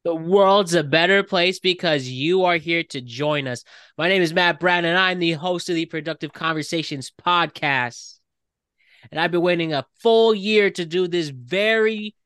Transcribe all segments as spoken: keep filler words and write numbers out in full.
The world's a better place because you are here to join us. My name is Matt Brown, and I'm the host of the Productive Conversations podcast. And I've been waiting a full year to do this very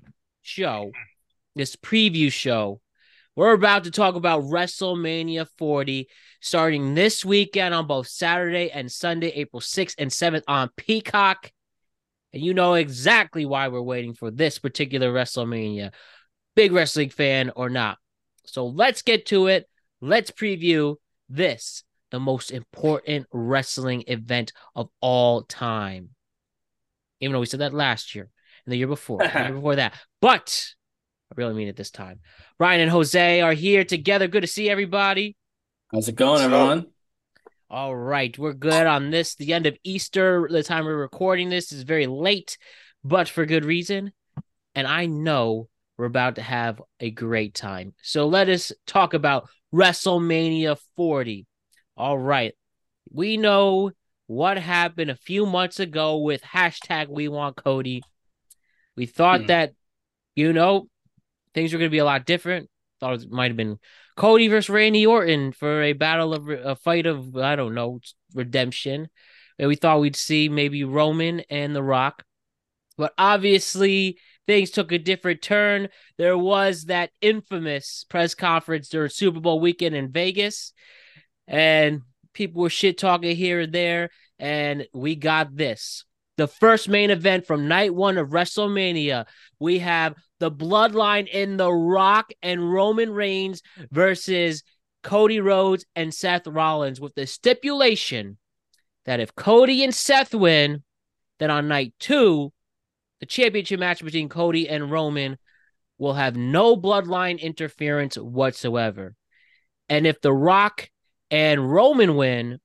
show, this preview show. We're about to talk about WrestleMania forty starting this weekend on both Saturday and Sunday, April sixth and seventh on Peacock. And you know exactly why we're waiting for this particular WrestleMania, big wrestling fan or not. So let's get to it. Let's preview this, the most important wrestling event of all time. Even though we said that last year and the year before, and the year before that. But I really mean it this time. Ryan and Jose are here together. Good to see everybody. How's it going, everyone? All right, we're good on this. The end of Easter, the time we're recording this is very late, but for good reason. And I know we're about to have a great time. So let us talk about WrestleMania forty. All right. We know what happened a few months ago with hashtag We Want Cody. We thought Hmm. that, you know, things were going to be a lot different. Thought it might have been Cody versus Randy Orton for a battle of a fight of, I don't know, redemption. And we thought we'd see maybe Roman and The Rock. But obviously, things took a different turn. There was that infamous press conference during Super Bowl weekend in Vegas, and people were shit talking here and there. And we got this. The first main event from night one of WrestleMania. We have the Bloodline in The Rock and Roman Reigns versus Cody Rhodes and Seth Rollins, with the stipulation that if Cody and Seth win, then on night two, the championship match between Cody and Roman will have no bloodline interference whatsoever. And if The Rock and Roman win,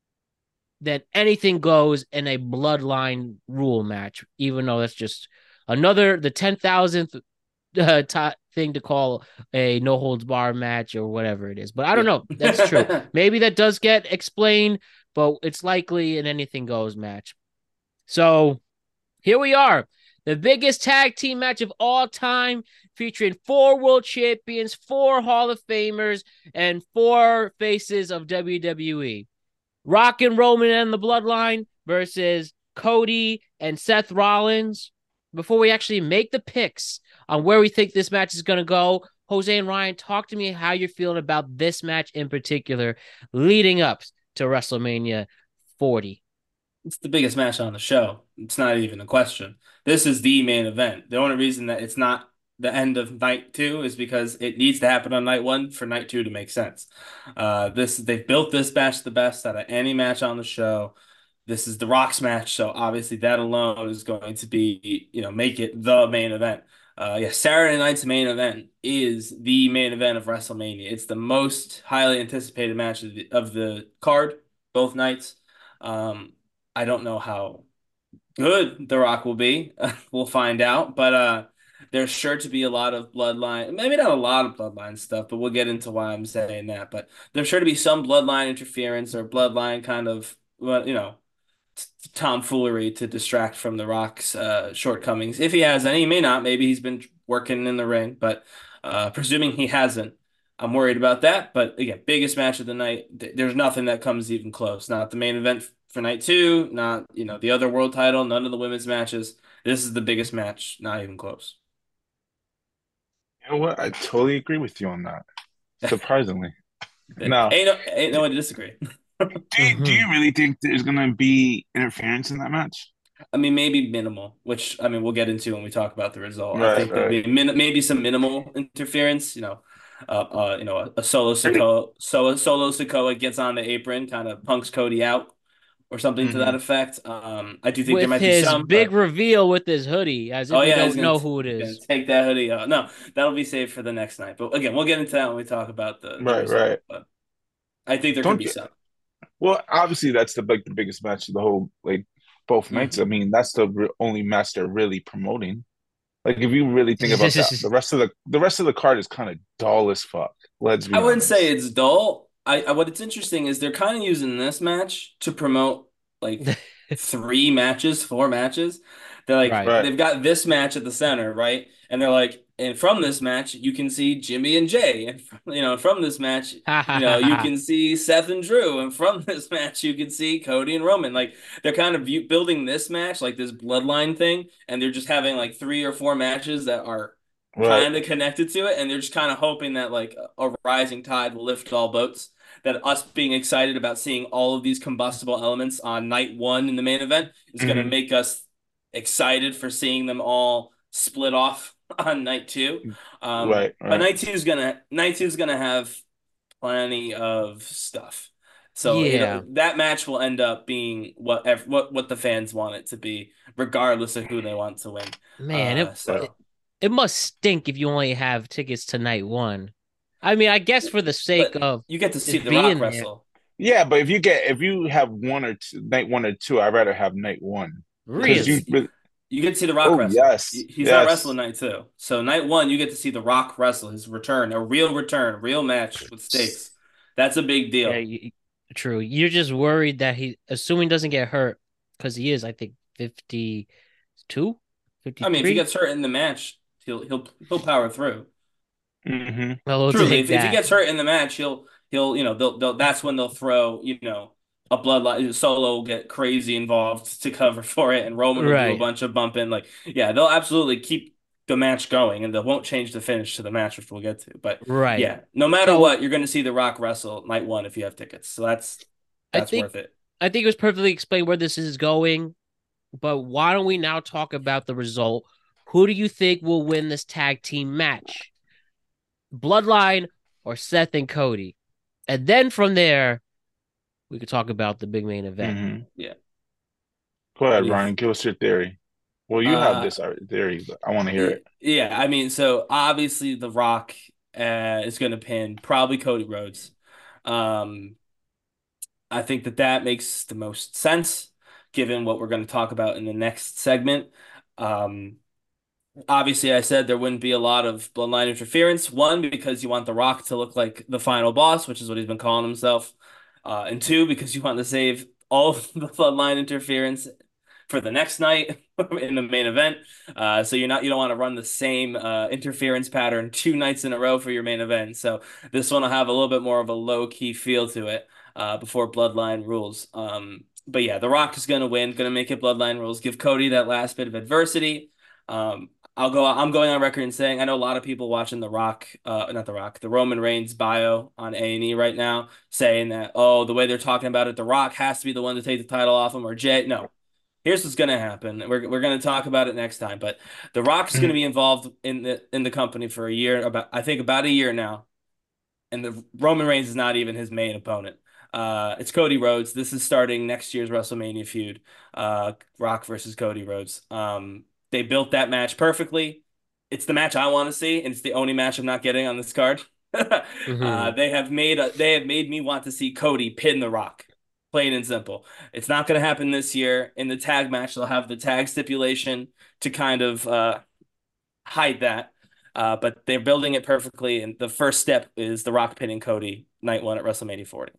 then anything goes in a bloodline rule match, even though that's just another, the ten thousandth uh, t- thing to call a no holds bar match or whatever it is. But I don't know. That's true. Yeah. Maybe that does get explained, but it's likely an anything goes match. So here we are. The biggest tag team match of all time, featuring four world champions, four Hall of Famers, and four faces of W W E. Rock and Roman and the Bloodline versus Cody and Seth Rollins. Before we actually make the picks on where we think this match is going to go, Jose and Ryan, talk to me how you're feeling about this match in particular leading up to WrestleMania forty. It's the biggest match on the show. It's not even a question. This is the main event. The only reason that it's not the end of night two is because it needs to happen on night one for night two to make sense. Uh, this they've built this match the best out of any match on the show. This is the Rock's match, so obviously that alone is going to be, you know, make it the main event. Uh, yeah, Saturday night's main event is the main event of WrestleMania. It's the most highly anticipated match of the, of the card, both nights. Um, I don't know how good The Rock will be. We'll find out. But uh, there's sure to be a lot of bloodline, maybe not a lot of bloodline stuff, but we'll get into why I'm saying that. But there's sure to be some bloodline interference or bloodline kind of, well, you know, t- tomfoolery to distract from The Rock's uh, shortcomings. If he has any, he may not. Maybe he's been working in the ring, but uh, presuming he hasn't. I'm worried about that, but again, biggest match of the night. th- There's nothing that comes even close. Not the main event for night two, not, you know, the other world title, none of the women's matches. This is the biggest match, not even close. You know what? I totally agree with you on that. Surprisingly. Now, Ain't no, ain't no way to disagree. do you, do Mm-hmm. you really think there's gonna be interference in that match? I mean, maybe minimal, which I mean we'll get into when we talk about the result. I Right, think there'll right. be min maybe some minimal interference. You know, uh, uh, you know, a, a solo Really? Sikoa, so solo Sikoa gets on the apron, kind of punks Cody out or something to that Hmm. effect. Um, I do think there With might be his some, big but reveal with his hoodie, as if oh we yeah, he's don't gonna know t who it he's gonna is. take that hoodie off. No, that'll be saved for the next night. But again, we'll get into that when we talk about the the Right, right. result. But I think there could Don't be you? some. Well, obviously that's the like the biggest match of the whole like both nights. I Hmm. mean, that's the re only match they're really promoting. Like if you really think about that, the rest of the the rest of the card is kind of dull as fuck. Let's I be wouldn't say honest. it's dull. I, I what it's interesting is they're kind of using this match to promote like three matches, four matches. They're like, Right. Right. they've got this match at the center, right? And they're like, and from this match, you can see Jimmy and Jay. And, from, you know, from this match, Ha ha you ha know, you ha. can see Seth and Drew. And from this match, you can see Cody and Roman. Like, they're kind of view- building this match, like this bloodline thing. And they're just having like three or four matches that are Right. kind of connected to it. And they're just kind of hoping that like a rising tide will lift all boats. That us being excited about seeing all of these combustible elements on night one in the main event is going to Hmm. make us excited for seeing them all split off on night two. Um, Right. but Right. night two is gonna night two is gonna have plenty of stuff. So Yeah, it that match will end up being what what what the fans want it to be, regardless of who they want to win. man, it, Uh, Right. it so it must stink if you only have tickets to night one. I mean, I guess for the sake but of you get to see just The Rock being there. wrestle. Yeah, but if you get if you have one or two night one or two, I'd rather have night one You get to because you. Really? see, you get to see The Rock Oh wrestle. yes, He's not wrestling yes. night two. So night one, you get to see The Rock wrestle his return, a real return, a real match with stakes. That's a big Yeah, deal. you, true. You're just worried that he, assuming doesn't get hurt, because he is, I think, fifty-two, I mean, if he fifty-three. gets hurt in the match, he'll he'll he'll power through. Hmm. Well, we'll Truly, take if, if he that. gets hurt in the match, he'll he'll you know they'll, they'll that's when they'll throw you know a bloodline Solo will get crazy involved to cover for it, and Roman will do a Right, bunch of bumping. Like yeah, they'll absolutely keep the match going, and they won't change the finish to the match, which we'll get to. But right. yeah, no matter So what, you're going to see The Rock wrestle night one if you have tickets. So that's I that's think worth it. I think it was perfectly explained where this is going. But why don't we now talk about the result? Who do you think will win this tag team match? Bloodline or Seth and Cody? And then from there, we could talk about the big main event. Hmm. Yeah. Go What ahead, do you? Ryan. Give us your theory. Well, you have Uh, this uh, theory, but I want to hear y- it. yeah. I mean, so obviously The Rock uh, is going to pin probably Cody Rhodes. Um, I think that that makes the most sense given what we're going to talk about in the next segment. Um, Obviously, I said there wouldn't be a lot of bloodline interference. One, because you want The Rock to look like the final boss, which is what he's been calling himself. Uh, and two, because you want to save all of the bloodline interference for the next night in the main event. Uh, so you're not you don't want to run the same uh, interference pattern two nights in a row for your main event. So this one will have a little bit more of a low key feel to it uh, before Bloodline rules. Um, but yeah, The Rock is gonna win, gonna make it Bloodline rules, give Cody that last bit of adversity. Um, I'll go. I'm going on record and saying I know a lot of people watching The Rock, uh, not The Rock, the Roman Reigns bio on A and E right now, saying that oh, the way they're talking about it, The Rock has to be the one to take the title off him or Jay. No, here's what's gonna happen. We're we're gonna talk about it next time, but The Rock's gonna Mhm. be involved in the in the company for a year, about I think about a year now, and the Roman Reigns is not even his main opponent. Uh, it's Cody Rhodes. This is starting next year's WrestleMania feud. Uh, Rock versus Cody Rhodes. Um, they built that match perfectly. It's the match I want to see, and it's the only match I'm not getting on this card. uh, Mm-hmm. they have made a, they have made me want to see Cody pin The Rock, plain and simple. It's not going to happen this year. In the tag match, they'll have the tag stipulation to kind of uh, hide that. Uh, but they're building it perfectly, and the first step is The Rock pinning Cody night one at WrestleMania forty.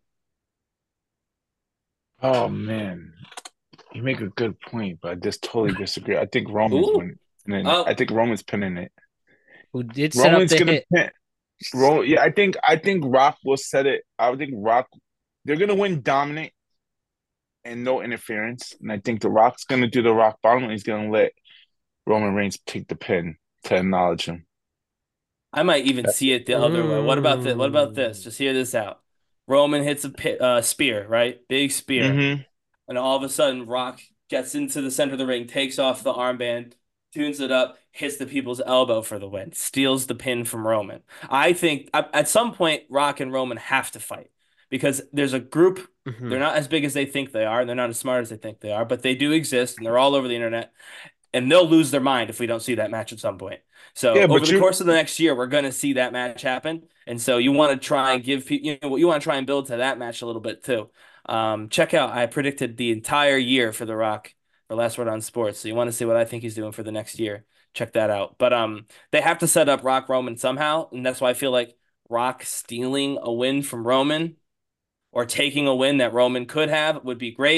Oh man, you make a good point, but I just totally disagree. I think Roman's Ooh, winning it. I oh, think Roman's pinning it. Who did set up Roman's the gonna hit? pin. Ro, yeah, I think I think Rock will set it. I think Rock. They're gonna win dominant and no interference, and I think the Rock's gonna do the Rock bottom, and he's gonna let Roman Reigns take the pin to acknowledge him. I might even see it the other way. What about this? What about this? Mm. Just hear this out. Roman hits a pit, uh, spear, right? Big spear. Mm-hmm. And all of a sudden, Rock gets into the center of the ring, takes off the armband, tunes it up, hits the people's elbow for the win, steals the pin from Roman. I think at some point, Rock and Roman have to fight because there's a group. Mm-hmm. They're not as big as they think they are, and they're not as smart as they think they are, but they do exist, and they're all over the internet. And they'll lose their mind if we don't see that match at some point. So Yeah, over but the you. course of the next year, we're going to see that match happen. And so you want to try and give people, you know, you want to try and build to that match a little bit too. Um, check out, I predicted the entire year for The Rock for Last Word on Sports. So you want to see what I think he's doing for the next year. Check that out. But um, they have to set up Rock Roman somehow. And that's why I feel like Rock stealing a win from Roman or taking a win that Roman could have would be great.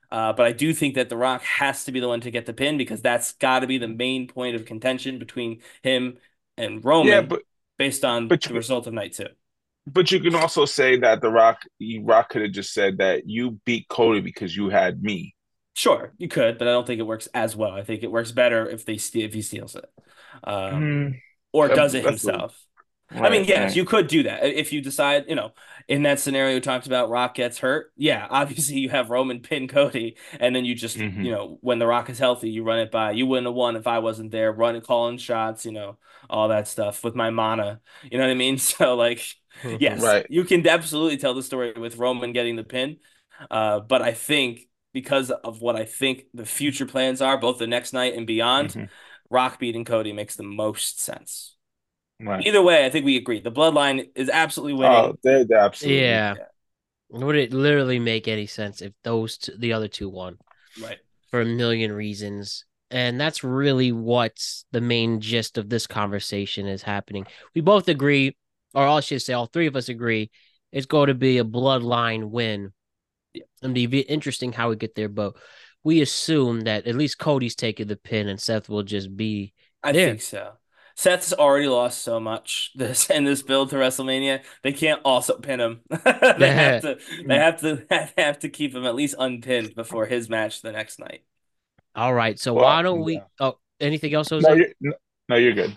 Uh, but I do think that The Rock has to be the one to get the pin because that's got to be the main point of contention between him and Yeah, Roman but based on but the you, result of night two. but you can also say that the Rock Rock could have just said that you beat Cody because you had me. Sure, you could, but I don't think it works as well. I think it works better if they steal if he steals it, um, Mm, or that- does it that's a, himself. I mean, right, yes, right. you could do that if you decide. You know, in that scenario we talked about, Rock gets hurt. Yeah, obviously you have Roman pin Cody, and then you just you Hmm. know when the Rock is healthy, you run it by. You wouldn't have won if I wasn't there, running, calling shots. You know, all that stuff with my mana. You know what I mean? So like, yes, Right. you can absolutely tell the story with Roman getting the pin. Uh, but I think because of what I think the future plans are, both the next night and beyond, Hmm. Rock beating Cody makes the most sense. Right. Either way, I think we agree. The bloodline is absolutely Oh, winning. they they absolutely. Yeah. Yeah, Would it literally make any sense if those two, the other two won right. for a million reasons? And that's really what's the main gist of this conversation is happening. We both agree, or I should say, all three of us agree, it's going to be a bloodline win. Yeah, And it'd be interesting how we get there, but we assume that at least Cody's taking the pin and Seth will just be I there. think so. Seth's already lost so much this in this build to WrestleMania. They can't also pin him. They have to. They have to. They have to keep him at least unpinned before his match the next night. All right. So Well, why don't we? yeah. Oh, anything else, No, Jose? you're no, no, you're good.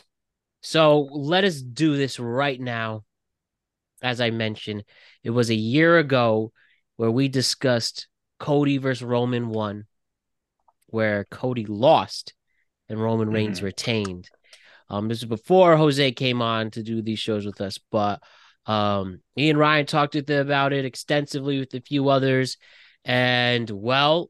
So let us do this right now. As I mentioned, it was a year ago where we discussed Cody versus Roman one, where Cody lost and Roman Reigns Hmm. retained. Um, this is before Jose came on to do these shows with us, but um, me and Ryan talked with them about it extensively with a few others, and well,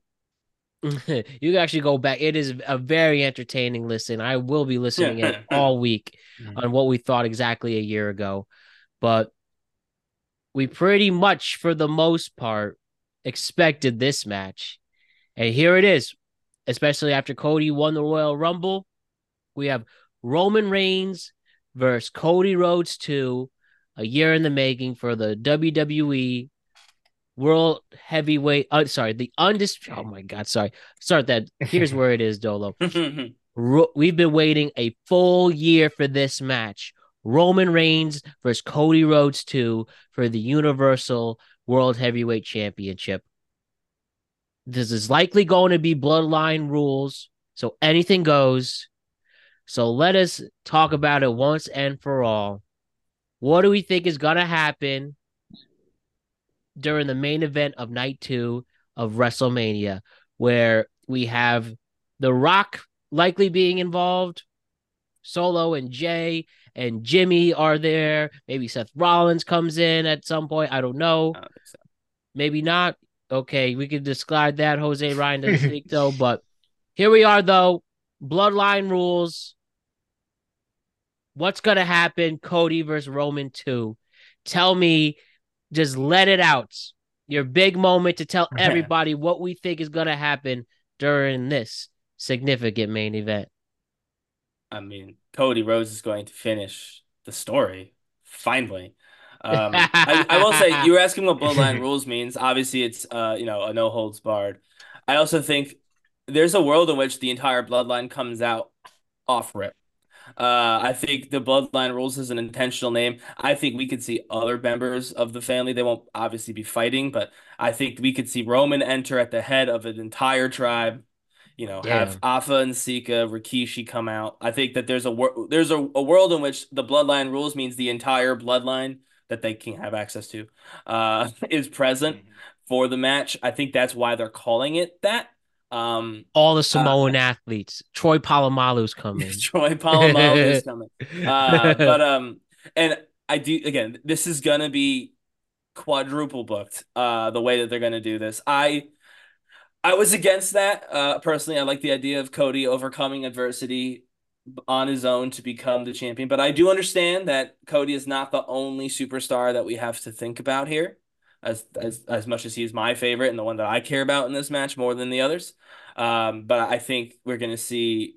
you can actually go back. It is a very entertaining listen. I will be listening it all week on what we thought exactly a year ago, but we pretty much, for the most part, expected this match. And here it is, especially after Cody won the Royal Rumble. We have Roman Reigns versus Cody Rhodes two, a year in the making for the W W E World Heavyweight. Uh, sorry, the undisputed. Oh my God, sorry. Start that. Here's where it is, Dolo. Ro- We've been waiting a full year for this match. Roman Reigns versus Cody Rhodes two for the Universal World Heavyweight Championship. This is likely going to be bloodline rules, so anything goes. So let us talk about it once and for all. What do we think is going to happen during the main event of night two of WrestleMania, where we have The Rock likely being involved, Solo and Jay and Jimmy are there. Maybe Seth Rollins comes in at some point. I don't know. I don't think so. Maybe not. Okay, we can discard that. Jose Ryan doesn't think so, but here we are though. Bloodline rules. What's gonna happen? Cody versus Roman two. Tell me, just let it out. Your big moment to tell everybody what we think is gonna happen during this significant main event. I mean, Cody Rhodes is going to finish the story finally. Um, I, I will say you were asking what bloodline rules means. Obviously, it's uh, you know, a no holds barred. I also think there's a world in which the entire bloodline comes out off rip. Uh, I think the bloodline rules is an intentional name. I think we could see other members of the family. They won't obviously be fighting, but I think we could see Roman enter at the head of an entire tribe. You know, have Damn. Afa and Sika, Rikishi come out. I think that there's a wor there's a, a world in which the bloodline rules means the entire bloodline that they can have access to uh, is present for the match. I think that's why they're calling it that. Um, All the uh, Samoan athletes. Troy Polamalu's coming. Troy Polamalu is coming. Uh, but um, and I do again. This is gonna be quadruple booked. Uh, the way that they're gonna do this, I I was against that. Uh, personally, I like the idea of Cody overcoming adversity on his own to become the champion. But I do understand that Cody is not the only superstar that we have to think about here, as as as much as he's my favorite and the one that I care about in this match more than the others. Um, but I think we're gonna see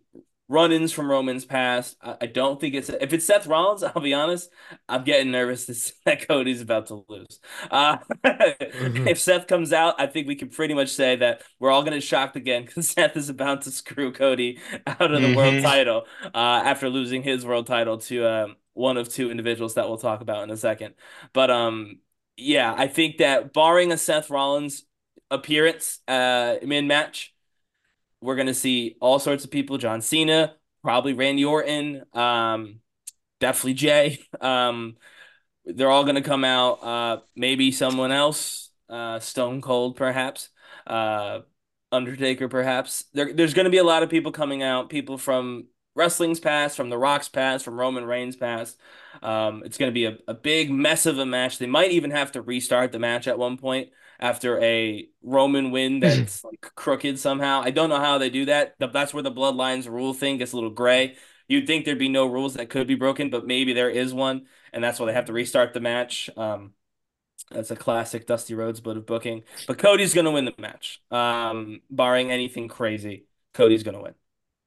run-ins from Roman's past. I, I don't think it's if it's Seth Rollins. I'll be honest, I'm getting nervous that Cody's about to lose. Uh, Mhm. if Seth comes out, I think we can pretty much say that we're all going to be shocked again because Seth is about to screw Cody out of the world Mm-hmm. title uh, after losing his world title to um, one of two individuals that we'll talk about in a second. But um, yeah, I think that barring a Seth Rollins appearance uh, mid match we're gonna see all sorts of people. John Cena, probably Randy Orton, um, definitely Jay. Um, they're all gonna come out. Uh, maybe someone else, uh, Stone Cold, perhaps. Uh, Undertaker, perhaps. There, there's gonna be a lot of people coming out. People from wrestling's past, from The Rock's past, from Roman Reigns' past. Um, it's gonna be a, a big mess of a match. They might even have to restart the match at one point after a Roman win that's like crooked somehow. I don't know how they do that. That's where the bloodlines rule thing gets a little gray. You'd think there'd be no rules that could be broken, but maybe there is one, and that's why they have to restart the match. Um, that's a classic Dusty Rhodes mode of booking. But Cody's gonna win the match, um, barring anything crazy. Cody's gonna win.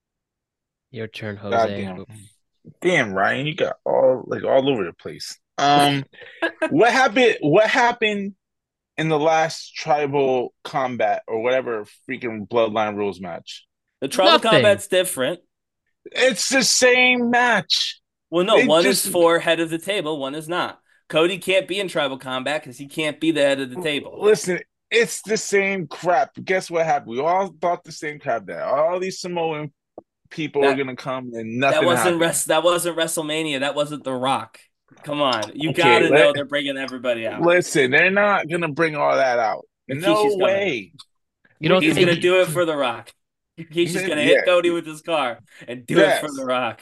Your turn, Jose. Goddamn. Damn, Ryan, you got all like all over the place. Um, what happened? What happened in the last tribal combat or whatever freaking bloodline rules match? The tribal Nothing. combat's different. It's the same match. Well, no, They one just is for head of the table, one is not. Cody can't be in tribal combat because he can't be the head of the table. listen. It's the same crap. Guess what happened? We all thought the same crap that all these Samoan people That are gonna come and that nothing wasn't happened. rest. That wasn't WrestleMania. That wasn't The Rock. Come on, you Okay, gotta know let, they're bringing everybody out. listen. They're not gonna bring all that out. Rikishi's No coming. way. You don't He's think gonna do it for The Rock. He's just gonna hit Yeah. Cody with his car and do it for Yes. The Rock.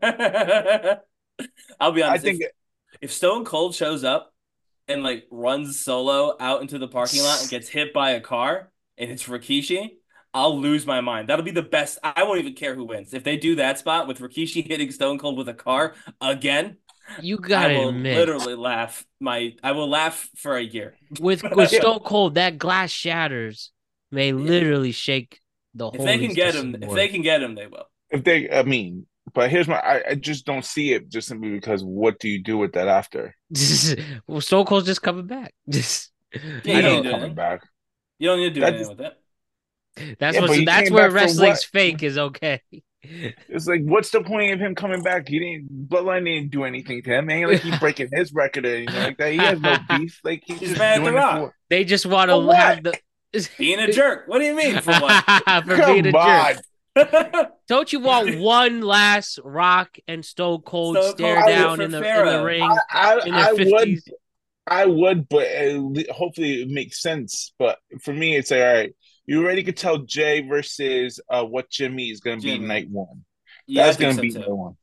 I'll be I honest. think If, if Stone Cold shows up and like runs solo out into the parking lot and gets hit by a car and it's Rikishi, I'll lose my mind. That'll be the best. I won't even care who wins. If they do that spot with Rikishi hitting Stone Cold with a car again, you I gotta will admit, literally laugh. My I will laugh for a year. with with Yeah. Stone Cold, that glass shatters may literally shake the If whole. they can get him, if they can get him, they will. if they, I mean, but here's my, I, I just don't see it just simply because what do you do with that after? well, Stone Cold's just coming back. Just Yeah, I you He's don't know need not to do coming anything. back. You don't need to do That anything just, with it. that's yeah, what but he that's came where back for wrestling's what? fake is okay. It's like, what's the point of him coming back? He didn't, Bloodline didn't do anything to him. Ain't like he breaking his record or anything like that. He has no beef. Like he's He's just mad at The doing it Rock. for They just want for to what? have the Being a jerk. What do you mean for what? for being a Come on. jerk. Don't you want one last Rock and Stone Cold Stone stare Cold down for in the in the Pharaoh. ring I, I, in their I would, fifties? I would, but uh, hopefully it makes sense. But for me, it's like, all right, you already could tell Jay versus uh, what Jimmy is going to be Jimmy. night one. Yeah, I That's think going to so be too. night one.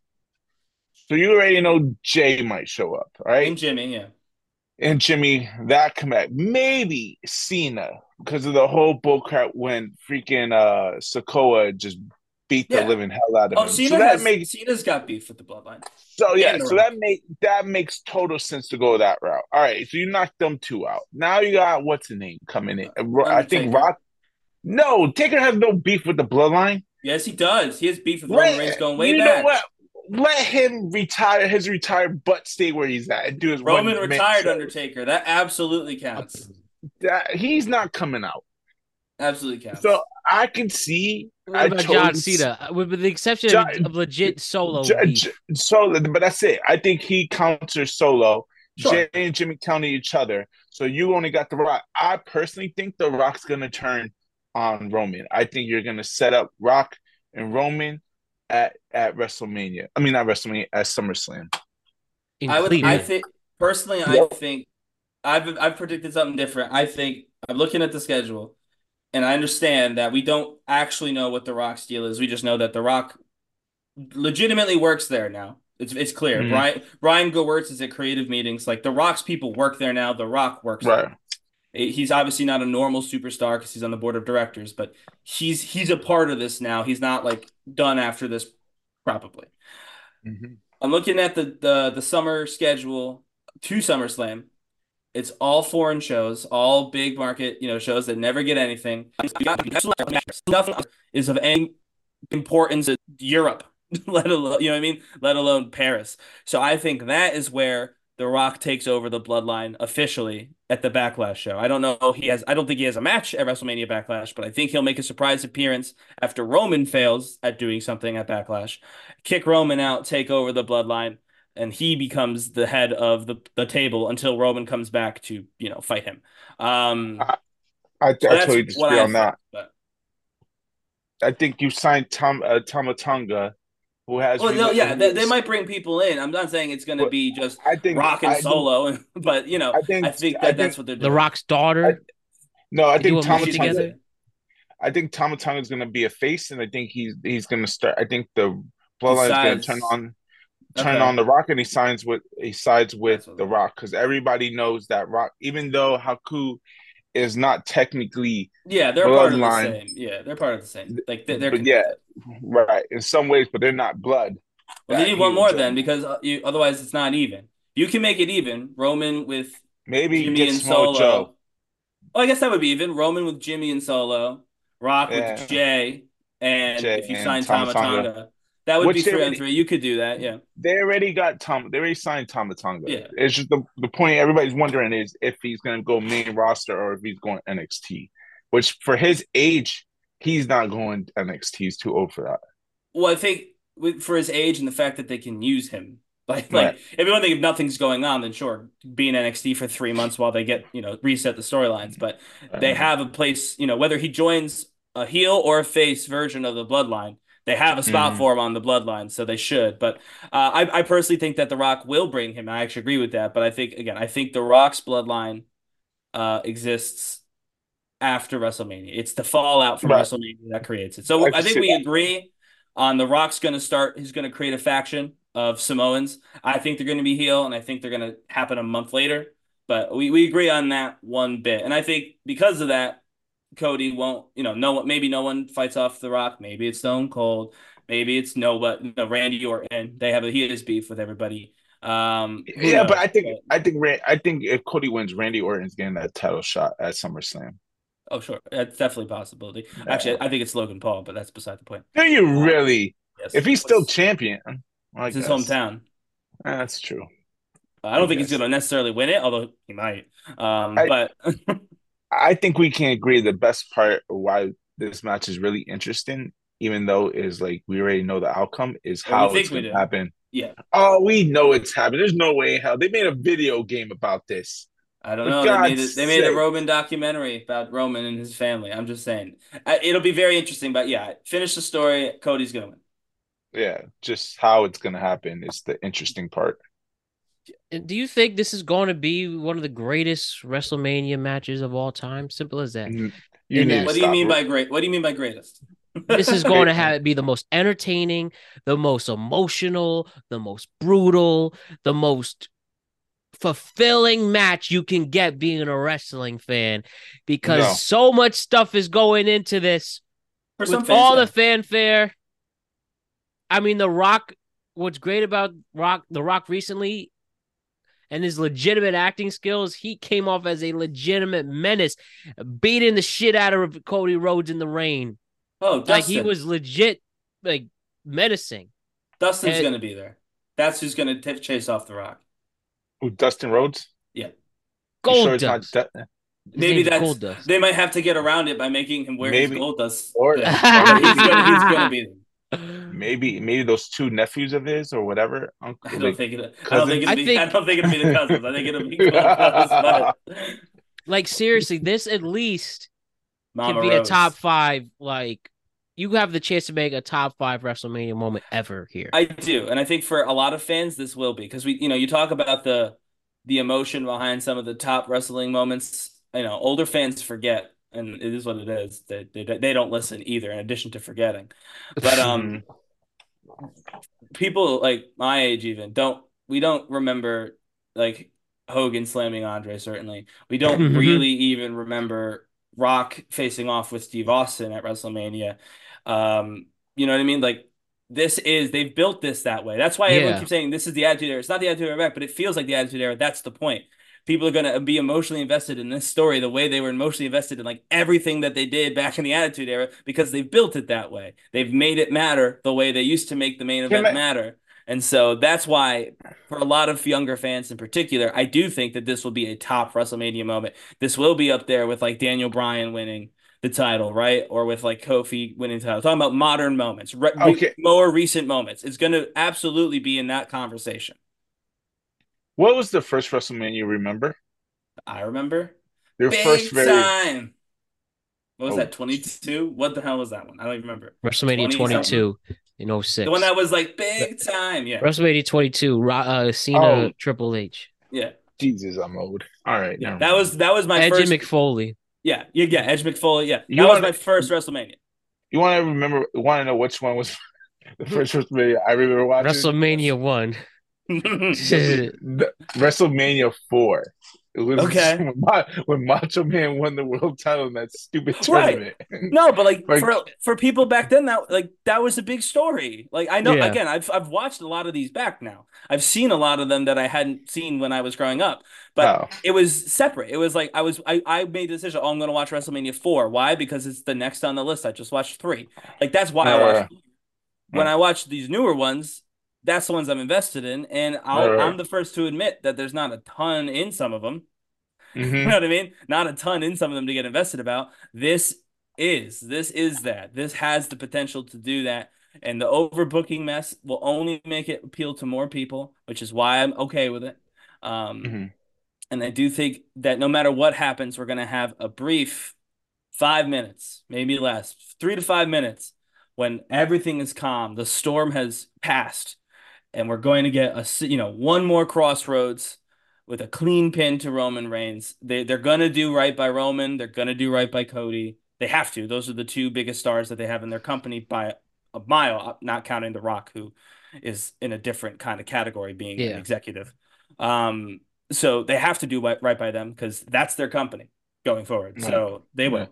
So you already know Jay might show up, right? And Jimmy, yeah. And Jimmy, that comeback. Maybe Cena, because of the whole bullcrap when freaking uh Sokoa just beat the Yeah. living hell out of Oh, him. Cena so that has makes Cena's got beef with the bloodline. so yeah, And The so Rock. that make that makes total sense to go that route. All right, so you knocked them two out. Now you got what's the name coming in? I think Undertaker. Rock. No, Taker has no beef with the bloodline. Yes, he does. He has beef with Roman Reigns Let, going way you back. know what? Let him retire. His retired butt stay where he's at and do his Roman one retired show. Undertaker. That absolutely counts. That, he's not coming out. Absolutely counts. So I can see. What I about John Cena? With the exception John, of legit solo J- beef. J- Solo, but that's it. I think he counters Solo. Sure. Jay and Jimmy counter each other. So you only got The Rock. I personally think The Rock's gonna turn on Roman. I think you're gonna set up Rock and Roman at at WrestleMania. I mean, not WrestleMania, at SummerSlam. In I would. Cleveland. I think personally. I Yep. think I've I've predicted something different. I think I'm looking at the schedule, and I understand that we don't actually know what The Rock's deal is. We just know that The Rock legitimately works there now. It's it's clear. Mhm. Brian Brian Gewirtz is at creative meetings. Like The Rock's people work there now. The Rock works Right. there. He's obviously not a normal superstar because he's on the board of directors, but he's he's a part of this now. He's not like done after this, probably. Mm-hmm. I'm looking at the the the summer schedule to SummerSlam. It's all foreign shows, all big market, you know, shows that never get anything. Nothing is of any importance of Europe, let alone, you know what I mean? Let alone Paris. So I think that is where The Rock takes over the bloodline officially at the Backlash show. I don't know he has I don't think he has a match at WrestleMania Backlash, but I think he'll make a surprise appearance after Roman fails at doing something at Backlash. Kick Roman out, take over the bloodline, and he becomes the head of the, the table until Roman comes back to, you know, fight him. Um I, I, I so that's totally what disagree I on think. that. But I think you signed Tom uh, Tomatonga, who has well, no, rela- yeah, who they, they is, might bring people in. I'm not saying it's going to but be just I think Rock and I think Solo, but you know, I I think think I that that's think what they're The doing. Rock's I daughter. no, I They do think a Yeah, movie she's going to Tomatonga. be. together. I think Tomatonga is going to be a face, and I think he's he's going to start. I think the bloodline is going to turn Decides. on turn Okay, on the Rock, and he signs with he sides with that's what. the Rock because everybody knows that Rock, even though Haku is not technically Yeah, they're part of the bloodline, same. Yeah, they're part of the same. Like they're, they're but yeah, connected. right in some ways, but they're not blood Well, they that need he one would more then join. because uh, you, otherwise it's not even. You can make it even. Roman with Maybe Jimmy get and Samoa Joe. Solo. Oh, I guess that would be even. Roman with Jimmy and Solo, Rock with Yeah, Jay, and Jay if you and sign Tama Tonga, Tama that would be which they three on already three. You could do that. Yeah. they already got Tom. They already signed Tama Tonga. Yeah. It's just the the point everybody's wondering is if he's going to go main roster or if he's going N X T. Which for his age, he's not going N X T. He's too old for that. Well, I think with, for his age and the fact that they can use him, like Right. like if you want to think if nothing's going on, then sure, be in N X T for three months while they get you know reset the storylines. But they Uh, have a place, you know, whether he joins a heel or a face version of the Bloodline, they have a spot mm, for him on the Bloodline, so they should. But uh, I I personally think that The Rock will bring him. I actually agree with that. But I think again, I think The Rock's Bloodline uh, exists after WrestleMania. It's the fallout from right. WrestleMania that creates it. So I I can think see we that. agree on The Rock's going to start. He's going to create a faction of Samoans. I think they're going to be heel, and I think they're going to happen a month later. But we, we agree on that one bit. And I think because of that, Cody won't, you know, no one, maybe no one fights off The Rock. Maybe it's Stone Cold. Maybe it's no, but no, Randy Orton. They have a he is beef with everybody. Um, who Yeah, but I knows? think But I think I think if Cody wins, Randy Orton's getting that title shot at SummerSlam. oh, sure, that's definitely a possibility. Yeah. Actually, I think it's Logan Paul, but that's beside the point. Do you Uh, really? If yes, he's still what's champion, I it's his guess. hometown. Eh, that's true. I I don't think he's guess. going to necessarily win it, although he might. Um, I but I think we can agree the best part of why this match is really interesting, even though is like we already know the outcome, is or we how it's think we gonna do. happen. Yeah, Oh, we know it's happening. There's no way in hell. They made a video game about this. I don't For know. They made God's it. They made a sake. Roman documentary about Roman and his family. I'm just saying, I, it'll be very interesting. But yeah, finish the story. Cody's going to win. Yeah, just how it's gonna happen is the interesting part. Do you think this is going to be one of the greatest WrestleMania matches of all time? Simple as that. You In need to that What do you stop. mean by great? What do you mean by greatest? this is going to have be the most entertaining, the most emotional, the most brutal, the most fulfilling match you can get being a wrestling fan because No. so much stuff is going into this For with some fans, all yeah. the fanfare. I mean, The Rock, what's great about Rock, The Rock recently and his legitimate acting skills, he came off as a legitimate menace, beating the shit out of Cody Rhodes in the ring. Oh, Like he Dustin. was legit, like menacing. Dustin's And going to be there. That's who's going to chase off The Rock. Who, Dustin Rhodes? Yeah. You sure Gold it's not Dust. Du- His Maybe name's that's Gold Dust. they might have to get around it by making him wear his maybe gold dust or thing. or But he's maybe gonna he's gonna be maybe maybe those two nephews of his or whatever, I uncle, don't like think it I don't think cousins. it'll I be I think, don't think it'll be the cousins. I think it'll be Gold Dust, but like, seriously, this at least can Mama be a top Rose. five. Like, you have the chance to make a top five WrestleMania moment ever here. I do, and I think for a lot of fans this will be because we you know you talk about the the emotion behind some of the top wrestling moments. You know, older fans forget, and it is what it is. They they, they don't listen either. In addition to forgetting, but um. Mhm. People like my age even don't we don't remember like Hogan slamming Andre certainly. We don't really even remember Rock facing off with Steve Austin at WrestleMania. Um, you know what I mean? Like this is they've built this that way. That's why everyone Yeah. keeps saying this is the Attitude Era. It's not the Attitude Era back, but it feels like the Attitude Era. That's the point. people are gonna be emotionally invested in this story the way they were emotionally invested in like everything that they did back in the Attitude Era because they've built it that way. They've made it matter the way they used to make the main Can event I, matter. And so that's why, for a lot of younger fans in particular, I do think that this will be a top WrestleMania moment. This will be up there with like Daniel Bryan winning the title, right? Or with like Kofi winning the title. Talking about modern moments, re re okay. more recent moments. It's going to absolutely be in that conversation. What was the first WrestleMania you remember? I remember Their first big very time. What was oh that? twenty-two? What the hell was that one? I don't even remember. WrestleMania twenty something. twenty-two in oh The one six. that was like big time. Yeah. WrestleMania twenty-two, uh, Cena, oh Triple H, Yeah. Jesus, I'm old. All right, Yeah. never That mind. was that was my Edge and first. McFoley. Yeah. Yeah. Yeah. Edge McFoley. Yeah. You That was want my first WrestleMania. you want to remember? Want to know which one was the first WrestleMania I remember watching? WrestleMania one. The- WrestleMania four. It was Okay. when, Ma- when Macho Man won the world title in that stupid Right. tournament. No, but like Like, for for people back then, that like that was a big story. Like I know Yeah. again, I've I've watched a lot of these back now. I've seen a lot of them that I hadn't seen when I was growing up. But oh, it was separate. It was like I was I, I made the decision, oh, I'm gonna watch WrestleMania four. Why? Because it's the next on the list. I just watched three. Like that's why I watched. uh, When I watch these newer ones, that's the ones I'm invested in, and I'll uh, I'm the first to admit that there's not a ton in some of them. You mm-hmm, know what I mean? Not a ton in some of them to get invested about. This is this is that. This has the potential to do that. And the overbooking mess will only make it appeal to more people, which is why I'm okay with it. Um, mm-hmm. and I do think that no matter what happens, we're gonna have a brief five minutes, maybe less, three to five minutes, when everything is calm, the storm has passed, and we're going to get a you know one more crossroads with a clean pin to Roman Reigns. They they're gonna do right by Roman. They're gonna do right by Cody. They have to. Those are the two biggest stars that they have in their company by a mile, not counting The Rock, who is in a different kind of category, being an Yeah. executive. Um, so they have to do right, right by them because that's their company going forward. Right, So they right. will.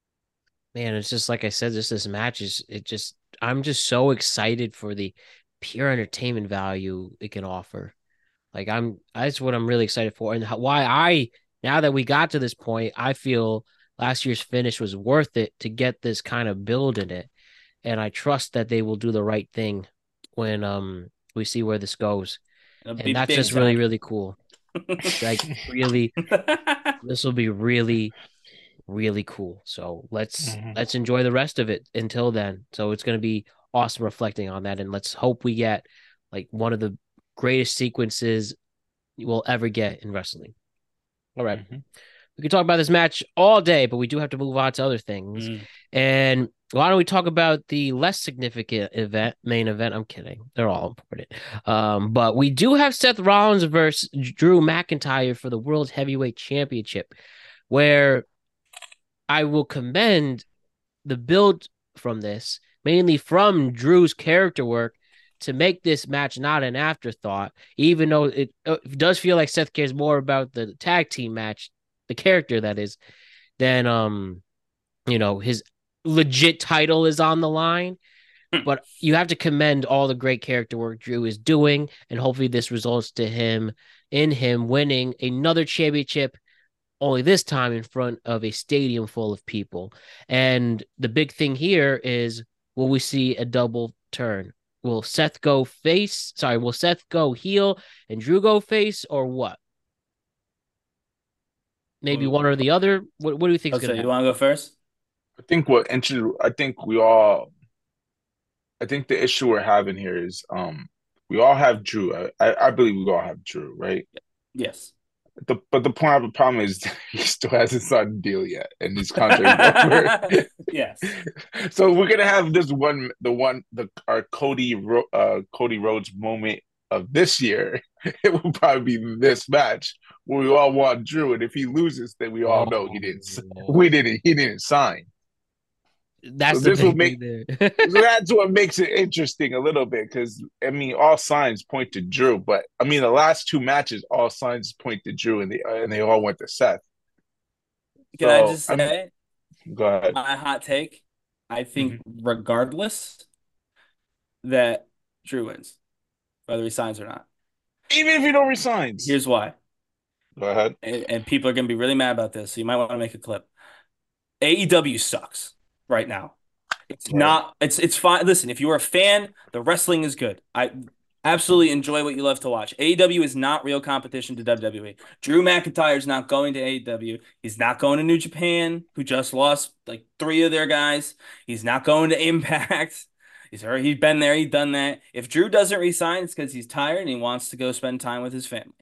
Man, it's just like I said, just this match is it just I'm just so excited for the pure entertainment value it can offer. Like I'm that's what I'm really excited for. And how, why I now that we got to this point, I feel last year's finish was worth it to get this kind of build in it. And I trust that they will do the right thing when um we see where this goes. It'll be And that's big just really, time. really cool. Like really, this will be really, really cool. So let's Mm-hmm. let's enjoy the rest of it until then. So it's gonna be awesome reflecting on that. And let's hope we get like one of the greatest sequences we'll ever get in wrestling. All right. Mm-hmm. We could talk about this match all day, but we do have to move on to other things. Mm. And why don't we talk about the less significant event, main event? I'm kidding. They're all important. Um, but we do have Seth Rollins versus Drew McIntyre for the World Heavyweight Championship, where I will commend the build from this, mainly from Drew's character work, to make this match not an afterthought, even though it, it does feel like Seth cares more about the tag team match, the character that is, than um, you know, his legit title is on the line. But you have to commend all the great character work Drew is doing, and hopefully this results to him in him winning another championship, only this time in front of a stadium full of people. And the big thing here is, will we see a double turn? Will Seth go face? Sorry, will Seth go heel and Drew go face, or what? Maybe one or the other. What, what do you think is Okay, going to you happen? want to go first? I think what inter- I think we all I think the issue we're having here is um we all have Drew. I, I, I believe we all have Drew, right? Yes. The, but the point of the problem is he still hasn't signed a deal yet, and his contract is over. Yes. So we're gonna have this one, the one, the our Cody Ro- uh Cody Rhodes moment of this year. It will probably be this match where we all want Drew, and if he loses, then we all know he didn't. Oh, We didn't. He didn't sign. that's So the this will big make thing there. so that's what makes it interesting a little bit because I mean all signs point to Drew, but I mean the last two matches all signs point to Drew, and they and they all went to Seth. Can I So just I'm say go ahead. my hot take? I think Mhm. regardless that Drew wins, whether he signs or not. Even if he don't resigns, Here's why. Go ahead. and, and people are going to be really mad about this, so you might want to make a clip. A E W sucks right now. It's Right. not. It's it's fine. Listen, if you're a fan, the wrestling is good. I absolutely enjoy what you love to watch. A E W is not real competition to W W E. Drew McIntyre's not going to A E W. He's not going to New Japan, who just lost like three of their guys. He's not going to Impact. He's already he's been there. He's done that. If Drew doesn't resign, it's because he's tired and he wants to go spend time with his family.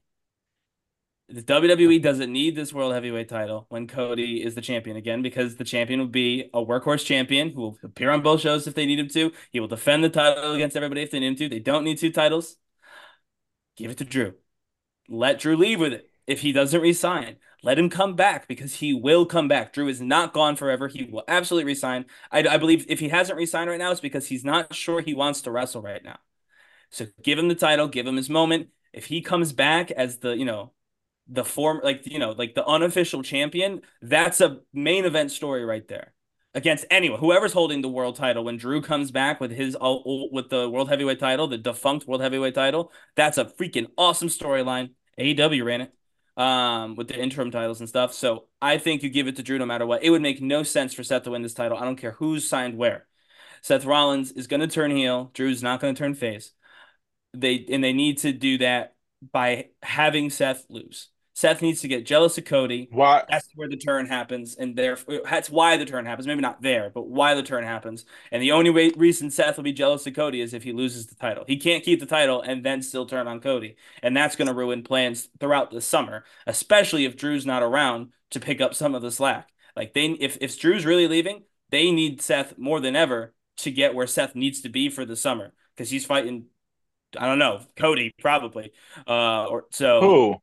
The W W E doesn't need this world heavyweight title when Cody is the champion again, because the champion will be a workhorse champion who will appear on both shows if they need him to. He will defend the title against everybody if they need him to. They don't need two titles. Give it to Drew. Let Drew leave with it. If he doesn't resign, let him come back, because he will come back. Drew is not gone forever. He will absolutely resign. I, I believe if he hasn't resigned right now, it's because he's not sure he wants to wrestle right now. So give him the title, give him his moment. If he comes back as the, you know, the form, like, you know, like the unofficial champion, that's a main event story right there against anyone, whoever's holding the world title. When Drew comes back with his with the world heavyweight title, the defunct world heavyweight title, that's a freaking awesome storyline. A E W ran it um with the interim titles and stuff. So I think you give it to Drew no matter what. It would make no sense for Seth to win this title. I don't care who's signed where. Seth Rollins is going to turn heel. Drew's not going to turn face. They and they need to do that by having Seth lose. Seth needs to get jealous of Cody. Why? That's where the turn happens, and there that's why the turn happens. Maybe not there, but why the turn happens. And the only way, reason Seth will be jealous of Cody is if he loses the title. He can't keep the title and then still turn on Cody, and that's going to ruin plans throughout the summer, especially if Drew's not around to pick up some of the slack. Like they, if if Drew's really leaving, they need Seth more than ever to get where Seth needs to be for the summer, because he's fighting. I don't know, Cody probably, uh, or so. Who?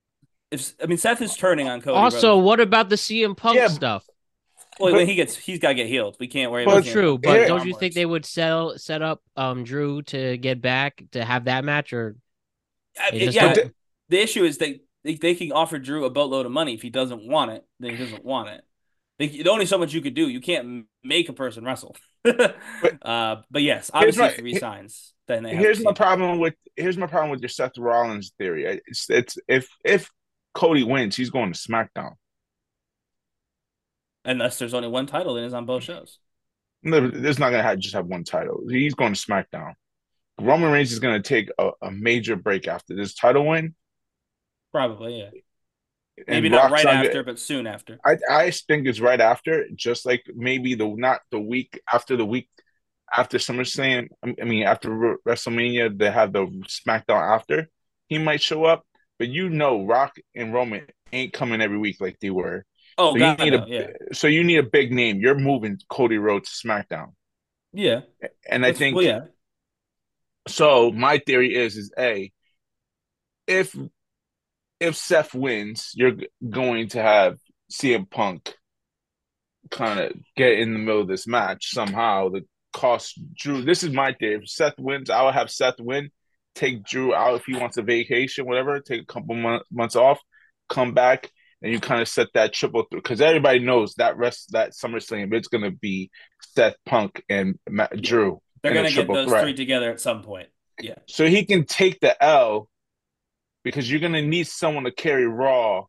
If I mean, Seth is turning on Cody. Also, Rhodes. what about the C M Punk Yeah, stuff? Well, but- when he gets, he's got to get healed. We can't worry But- about Well, C M true, Punk. but Yeah. don't you think they would sell set up um Drew to get back to have that match, or I- they just yeah, don't- the, the issue is they, they they can offer Drew a boatload of money. If he doesn't want it, then he doesn't want it. They, there's only so much you could do. You can't make a person wrestle. uh, but yes, obviously, my- if he resigns, then they have Here's to my see- problem with here's my problem with your Seth Rollins theory. It's it's if if Cody wins, he's going to SmackDown. Unless there's only one title, then it's on both shows. No, There's not gonna have, just have one title. He's going to SmackDown. Roman Reigns is going to take a, a major break after this title win. Probably, yeah. and Maybe not Rock's right not after, gonna- but soon after. I I think it's right after, just like maybe the not the week after the week after SummerSlam. I mean, after WrestleMania, they have the SmackDown after. He might show up, but you know, Rock and Roman ain't coming every week like they were. Oh, So God, you need no, a yeah, so you need a big name. You're moving Cody Rhodes to SmackDown, yeah. and I That's- think well, yeah. so. My theory is is a if if Seth wins, you're going to have C M Punk kind of get in the middle of this match somehow that costs Drew. This is my theory. If Seth wins, I would have Seth win, take Drew out if he wants a vacation, whatever, take a couple month, months off, come back, and you kind of set that triple through. Because everybody knows that rest that SummerSlam, it's going to be Seth Punk and Matt, Yeah. Drew. They're in a going to get triple those threat. three together at some point. Yeah. So he can take the L because you're going to need someone to carry Raw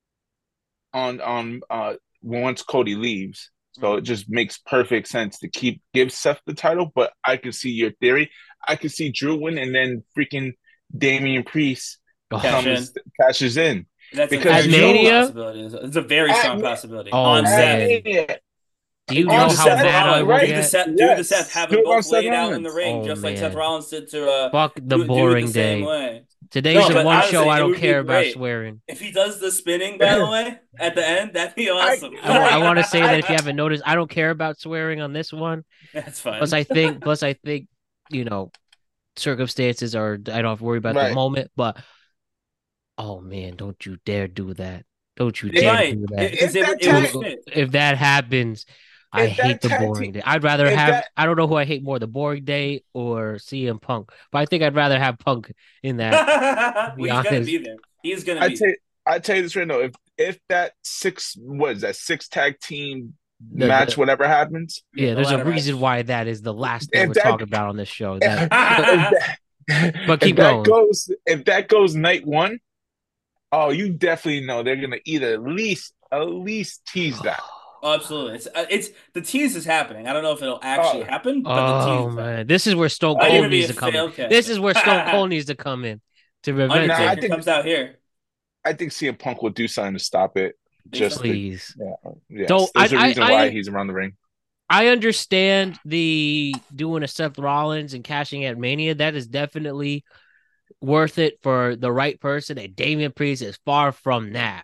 on on uh once Cody leaves. So it just makes perfect sense to keep give Seth the title, but I can see your theory. I can see Drew win and then freaking Damian Priest Oh, Cash comes cashes in. That's Because a very Drew- strong possibility. It's a very At strong Ma- possibility. Oh, on man. Seth. Yeah. do you Do know On how Seth mad I Rollins, will right? Do the get? Seth, do the Yes. Seth, have Do them it on both Seth laid out in Rollins. the ring, Oh, just like Seth man. Rollins did to uh, Fuck the do, do it boring the same day. way. Today's No, the but one honestly, show I it don't would be care about great. swearing. If he does the spinning battle at the end, that'd be awesome. I, Right. want to say that I- if you haven't noticed, I don't care about swearing on this one. That's fine. Plus, I think, plus, I think, you know, circumstances are. I don't have to worry about Right. the moment. But oh man, don't you dare do that! Don't you They dare might, do that! because it, If would- that it would tag- fit. If that happens, I If that hate the tag boring team- day. I'd rather if have. that- I don't know who I hate more, the boring day or C M Punk. But I think I'd rather have Punk in that. well, he's gonna honest. be there. He's gonna I be. tell I tell you this right now. If if that six what is that six tag team The- match, the- whatever happens, Yeah, the there's a ladder reason match. why that is the last thing If we're that- talking about on this show. That if that, But keep if that going. goes if that goes night one, Oh, you definitely know they're gonna either at least at least tease that. Oh, absolutely. It's uh, it's the tease is happening. I don't know if it'll actually Oh, happen, but the tease Oh is man, happening. this is where Stone Might Cold even be needs a to come in. failed This casting. is where Stone Cold needs to come in to prevent nah, I Undertaker this. think comes out here. I think C M Punk will do something to stop it. Think so? Just to, Please. yeah, So yes. I There's a I reason why I he's around the ring. I understand the doing a Seth Rollins and cashing at Mania. That is definitely worth it for the right person. And Damian Priest is far from that.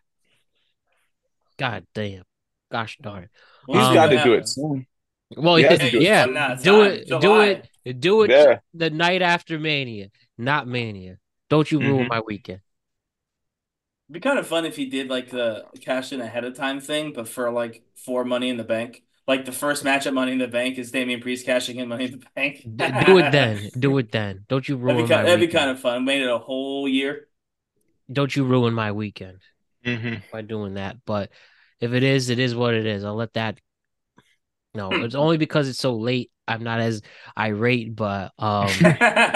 God damn. Gosh darn. We'll He's see got what Um. to do it happens. soon. Well, He has to Hey, do it yeah. well, now soon. it's Do time. it. Do July. it. Do it Yeah. the night after Mania, not Mania. Don't you ruin Hmm. my weekend. It'd be kind of fun if he did like the cash in ahead of time thing, but for like for Money in the Bank. Like the first match at Money in the Bank is Damian Priest cashing in Money in the Bank. D- do it then. That'd Do it then. Don't you be ruin my kind. That'd be kind weekend. of fun. Made it a whole year. Don't you ruin my weekend Hmm. by doing that. But if it is, it is what it is. I'll let that. No, it's only because it's so late. I'm not as irate, but um,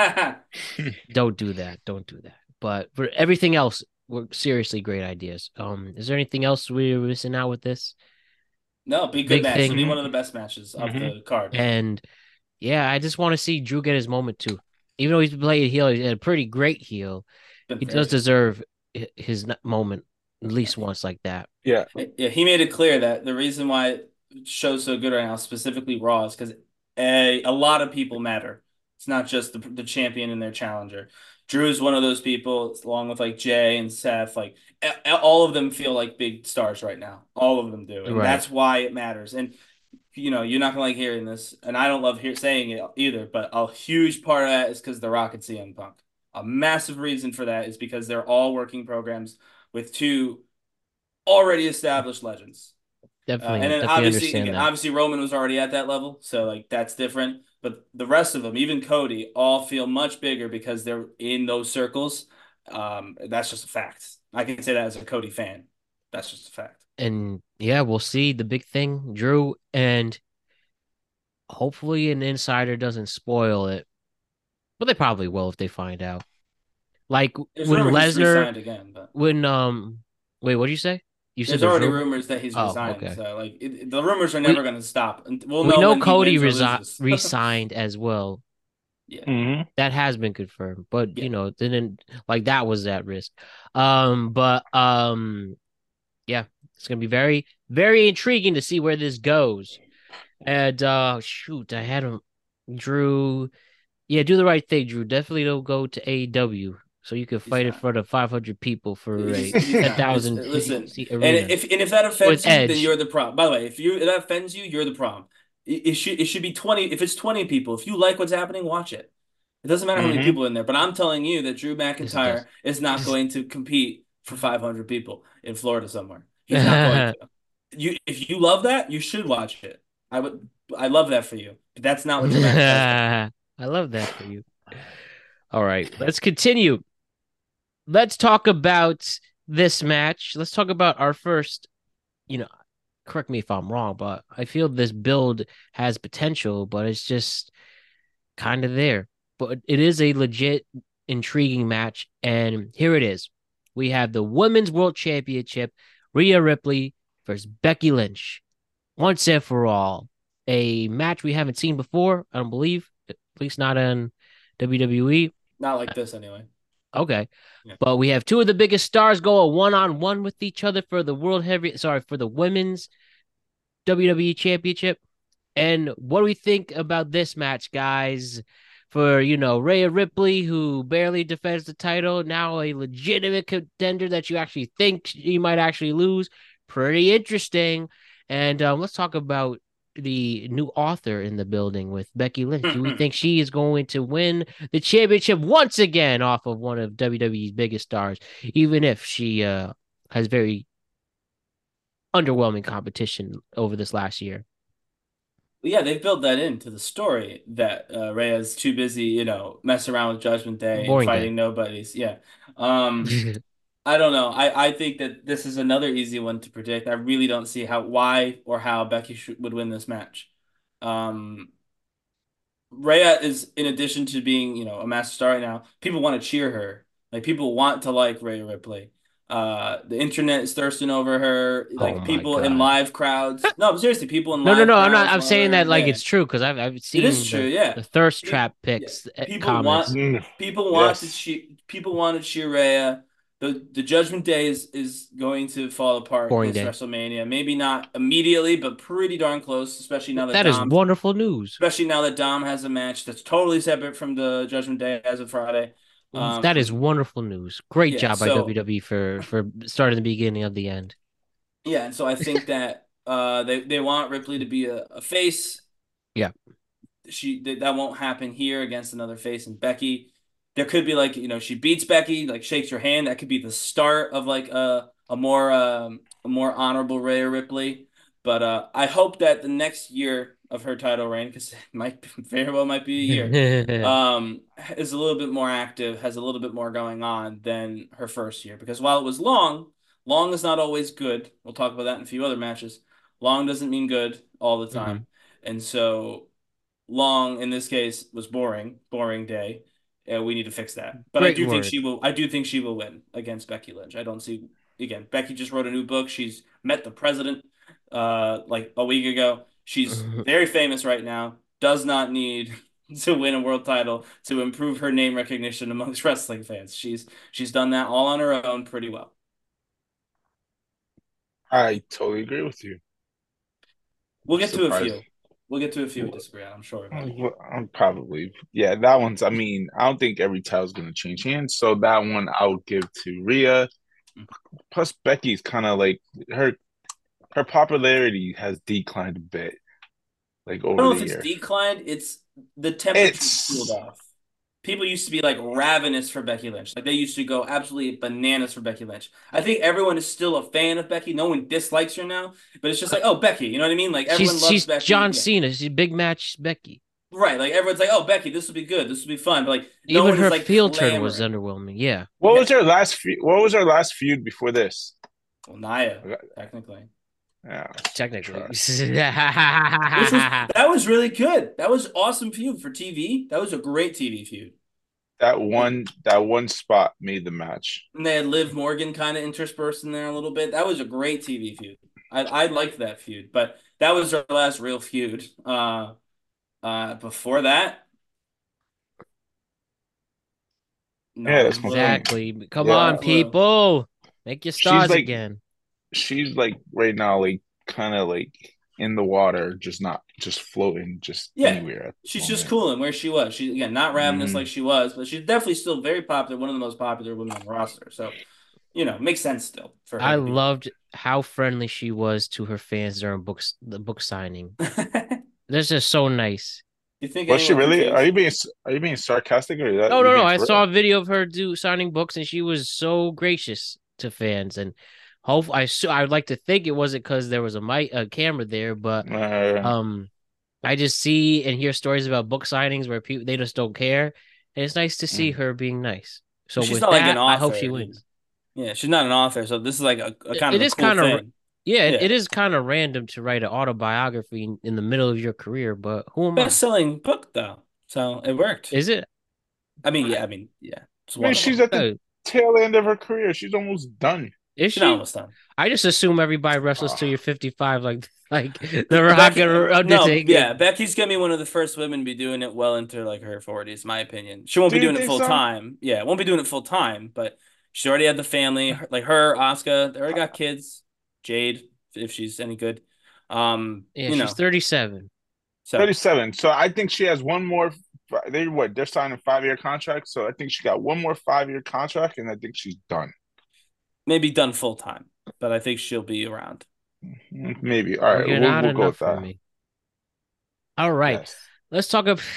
don't do that. Don't do that. But for everything else, we're seriously great ideas. Um, is there anything else we're missing out with this No, be a good big match. It'll thing? be Hmm. one of the best matches of Hmm. the card. And yeah, I just want to see Drew get his moment too. Even though he's played a heel, he's a pretty great heel. Been He does very. deserve hi- his n- moment at least once like that. Yeah. Yeah, he made it clear that the reason why show's so good right now, specifically Raw, is because a a lot of people matter. It's not just the the champion and their challenger. Drew is one of those people, along with like Jay and Seth. Like a- all of them feel like big stars right now. All of them do, and Right. that's why it matters. And you know, you're not gonna like hearing this, and I don't love hear saying it either. But a huge part of that is because The Rock and C M Punk. A massive reason for that is because they're all working programs with two already established legends. Uh, and Definitely, then definitely obviously, understand again, that. obviously Roman was already at that level, so like that's different. But the rest of them, even Cody, all feel much bigger because they're in those circles. Um, that's just a fact. I can say that as a Cody fan. That's just a fact. And yeah, we'll see the big thing, Drew, and hopefully an insider doesn't spoil it. But they probably will if they find out. Like There's when rumor he's Lesnar, resigned again, but when um, wait, what did you say? You said there's there's already rumor. rumors that he's Oh, resigning. okay. So like it, the rumors are never We going to stop, and we'll we know know when he Cody wins or resi- loses. resigned as well. Yeah, Hmm. That has been confirmed, but yeah. you know, didn't like that was at risk. Um, but um, yeah, it's gonna be very, very intriguing to see where this goes. And uh, shoot, I had him, Drew. Yeah, do the right thing, Drew. Definitely don't go to A E W so you can He's fight in not. front of five hundred people for He's a he's ten not. It's thousand listen, seat and arena if and if that with offends you, then Edge. you're the problem. By the way, if you if that offends you, you're the problem. It, it should it should be twenty. If it's twenty people, if you like what's happening, watch it. It doesn't matter how many Hmm. people are in there. But I'm telling you that Drew Yes, it McIntyre does. is not going to compete for five hundred people in Florida somewhere. He's not going to. You if you love that, you should watch it. I would. I love that for you. But that's not what Drew McIntyre is going to do. I love that for you. All right, let's continue. Let's talk about this match. Let's talk about our first, you know, correct me if I'm wrong, but I feel this build has potential, but it's just kind of there. But it is a legit intriguing match. And here it is. We have the Women's World Championship, Rhea Ripley versus Becky Lynch. Once and for all. A match we haven't seen before, I don't believe, at least not in W W E. Not like this anyway. Okay. Yeah. But we have two of the biggest stars go a one-on-one with each other for the World Heavy, sorry, for the Women's W W E Championship. And what do we think about this match, guys? For, you know, Rhea Ripley, who barely defends the title, now a legitimate contender that you actually think she might actually lose. Pretty interesting. And um, let's talk about the new author in the building with Becky Lynch. Do we think she is going to win the championship once again off of one of W W E's biggest stars, even if she uh, has very underwhelming competition over this last year? Yeah, they've built that into the story that uh, Rhea's too busy, you know, messing around with Judgment Day and Boring day. fighting nobodies. Yeah. Um, I don't know. I, I think that this is another easy one to predict. I really don't see how, why, or how Becky sh would win this match. Um, Rhea is, in addition to being, you know, a master star right now, people want to cheer her. Like people want to like Rhea Ripley. Uh, the internet is thirsting over her. Oh Like my people in god. live crowds. No, but seriously, people in No, no, live no. I'm not. crowds I'm want saying that her. like Yeah, it's true because I've I've it is seen true. the Yeah, the thirst people, trap yeah, pics uh, people want comments. Mm, people wanted yes. she people wanted Shiraya. The the Judgment Day is is going to fall apart Boring this day. WrestleMania. Maybe not immediately, but pretty darn close. Especially now that That is Dom, wonderful news. especially now that Dom has a match that's totally separate from the Judgment Day as of Friday. Um, That is wonderful news. Great yeah. job by So W W E for for starting the beginning of the end. yeah, and so I think that uh they they want Ripley to be a, a face. Yeah. She that that won't happen here against another face and Becky. There could be like, you know, she beats Becky, like shakes her hand. That could be the start of like a a more um a more honorable Rhea Ripley. But uh I hope that the next year of her title reign, because it might very well might be a year, um, is a little bit more active, has a little bit more going on than her first year. Because while it was long, long is not always good. We'll talk about that in a few other matches. Long doesn't mean good all the Mhm. time. And so long in this case was boring, boring day. And we need to fix that. But I Great do think word. she will. I do think she will win against Becky Lynch. I don't see again. Becky just wrote a new book. She's met the president, uh, like a week ago. She's very famous right now. Does not need to win a world title to improve her name recognition amongst wrestling fans. She's she's done that all on her own pretty well. I totally agree with you. We'll get to a Surprised. few. We'll get to a few we disagree on. I'm sure about it. I'm probably, yeah, that one's, I mean, I don't think every title's going to change hands. So that one I'll give to Rhea. Plus, Becky's kind of like her her popularity has declined a bit, like I don't over know the if it's year. declined. It's the temperature's cooled It's off. People used to be like ravenous for Becky Lynch. Like they used to go absolutely bananas for Becky Lynch. I think everyone is still a fan of Becky. No one dislikes her now, but it's just like, oh, Becky. You know what I mean? Like everyone She's loves she's Becky. John Yeah. Cena. She's a big match Becky. Right. Like everyone's like, oh, Becky, this will be good. This will be fun. But like no Even one is her like field turn was clamoring. underwhelming. Yeah. what Yeah. was her last feud? What was her last feud before this? Well, Nia, technically. Yeah, Technically. Which was that was really good. That was awesome feud for T V. That was a great T V feud. that one that one spot made the match. And they had Liv Morgan kind of interspersed in there a little bit. That was a great T V feud. I I liked that feud, but that was our last real feud. Uh, uh, before that, Yeah, not that's my Lou. point. Exactly. Come Yeah, on, Not Lou. people. Make your she's stars like again. she's like right now, like kind of like in the water, just not just floating, just Yeah, anywhere at this she's just moment. cooling where she was. She's again not ravenous like Hmm. she was, but she's definitely still very popular. One of the most popular women on the roster. So you know, makes sense still for her I to be there. loved how friendly she was to her fans during books the book signing. That's just so nice. You think Was she anyone can really? Are change? you being are you being sarcastic or is that No, you no, no. being I for saw real? a video of her do signing books, and she was so gracious to fans. And hope I su- I'd like to think it wasn't because there was a mic, a camera there, but Uh, um, I just see and hear stories about book signings where people they just don't care, and it's nice to see mm. her being nice. So She's with not like an that, I hope author. she I mean, wins. yeah, she's not an author, so this is like a, a It, kind it of a is cool kind of thing. yeah, it, Yeah. it is kind of random to write an autobiography in, in the middle of your career, but who am I? Best-selling book though, so it worked. Is it? I mean, yeah, I mean, yeah, it's I mean, one of she's them. at the Uh, tail end of her career. She's almost done. is She's not she? almost done. I just assume everybody wrestles till Ah, you're fifty-five, like like The Rock Becky, and no, Undertaker. yeah, Becky's gonna be one of the first women to be doing it well into like her forties, my opinion. She won't do be you doing it think full so? time. Yeah, won't be doing it full time, but she already had the family. Her- Like her, Asuka, they already got kids. Jade, if she's any good. Um, Yeah, you she's know, thirty-seven. so thirty-seven. So I think she has one more. They what? They're signing five year contracts. So I think she got one more five year contract, and I think she's done. maybe done full time, but I think she'll be around. Mm, maybe. All Well, right, you're we'll not we'll go enough with for that. me. All right, Yes. let's talk about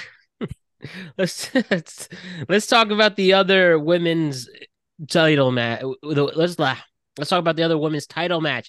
let's let's let's talk about the other women's title match. Let's let's talk about the other women's title match.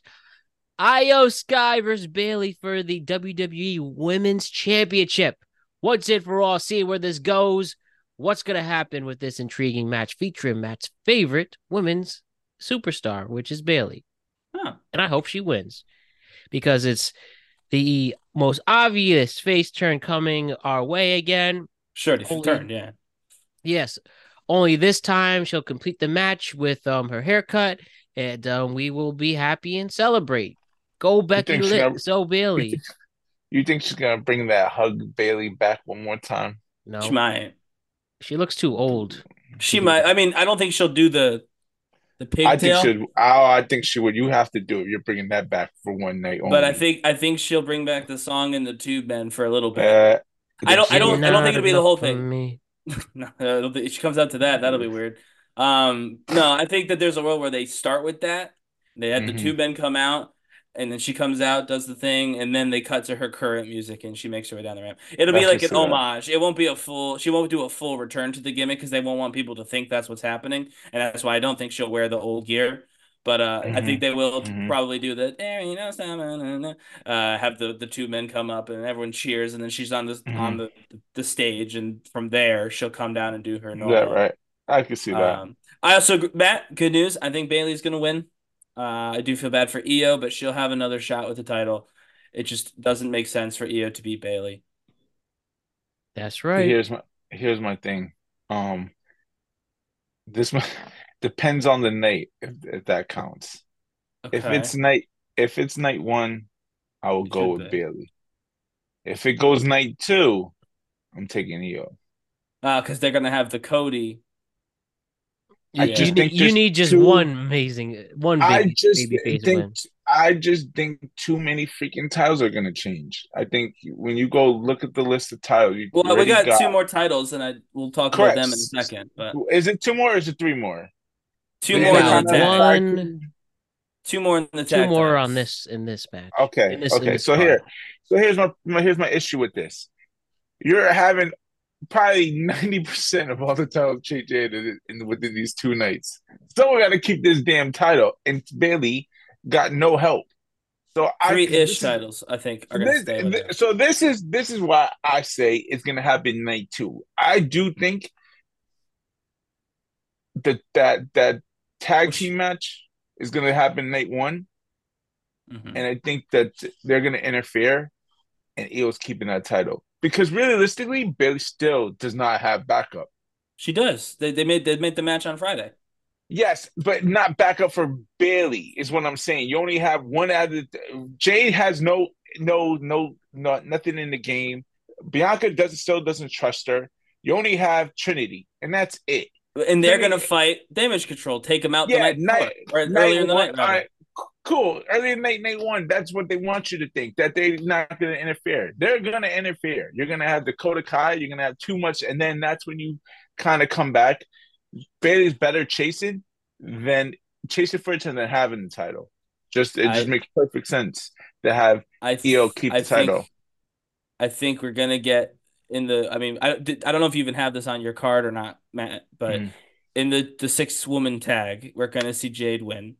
Io Sky versus Bayley for the W W E Women's Championship. Once and for all, see where this goes. What's going to happen with this intriguing match featuring Matt's favorite women's superstar, which is Bayley. Huh. And I hope she wins because it's the most obvious face turn coming our way again. Sure, if Only, turned, yeah. yes. Only this time she'll complete the match with um her haircut and um, we will be happy and celebrate. Go You Becky think she Lit, gonna so you think Bailey. you think she's gonna bring that hug Bailey back one more time? She No, might. she looks too old to She do might. I that. mean, I don't think she'll do the the I think pigtail, she. I, I think she would. You have to do it. You're bringing that back for one night but I only. think I think she'll bring back the song and the tube bend for a little bit. Uh, I I think don't. I she You're don't. would. I don't think not it'll be the enough whole for thing. me. No, I don't think, if she comes out to that, that'll be weird. Um, no, I think that there's a world where they start with that. They had the Hmm. two men come out, and then she comes out, does the thing, and then they cut to her current music, and she makes her way down the ramp. It'll be I could like an see that. homage. It won't be a full. She won't do a full return to the gimmick because they won't want people to think that's what's happening, and that's why I don't think she'll wear the old gear. But uh, I Hmm. think they will Hmm. probably do the there, you know, uh, have the the two men come up and everyone cheers, and then she's on the on Hmm. the the stage, and from there she'll come down and do her That normal. right. I could see that. Um, I also Matt, good news. I think Bailey's gonna win. Uh, I do feel bad for Io, but she'll have another shot with the title. It just doesn't make sense for Io to beat Bailey. That's right. Here's my here's my thing. Um, this one depends on the night if, if that counts. If Okay, it's night if it's night one, I will it go should with be. Bailey. If it goes night two, I'm taking Io. Uh, because they're gonna have the Cody. I You you Yeah, just need think you there's need just two. one amazing one I baby just baby face think win. I just think too many freaking titles are gonna change. I think when you go look at the list of titles, you well, we already got got two more titles, and I we'll talk about correct. them in a second. But Is it two more or is it three more? two The We more in the got Intercontinental tag, Tag one, Team. two more in the two tag more on titles. this in this match. Okay, In this in okay. this So card. here, so here's my, my here's my issue with this. You're having probably ninety percent of all the titles changed in, in within these two nights. Someone got to keep this damn title, and Bailey got no help. So I Three-ish this is titles, I think, are gonna this, stay with her. so this is this is why I say it's gonna happen night two. I do think that that that Well, tag sh- team match is gonna happen night one, mhm. and I think that they're gonna interfere, and Io's keeping that title because realistically, Bailey still does not have backup. She does. They they made they made the match on Friday. Yes, but not backup for Bailey is what I'm saying. You only have one out of the, Jade has no no no no nothing in the game. Bianca doesn't still doesn't trust her. You only have Trinity, and that's it. And they're Trinity, gonna fight Damage Control, take them out the yeah, night night before, or night earlier in the one. night All rather. right, cool. Early night night one. That's what they want you to think that they're not going to interfere. They're going to interfere. You're going to have Dakota Kai. You're going to have too much, and then that's when you kind of come back. Bailey's better chasing than chasing for it and then having the title. Just it just I makes perfect sense to have I Io th- keep I the title. think I think we're gonna get in the. I mean, I I don't know if you even have this on your card or not, Matt, but Mm. in the the six woman tag, we're gonna see Jade win.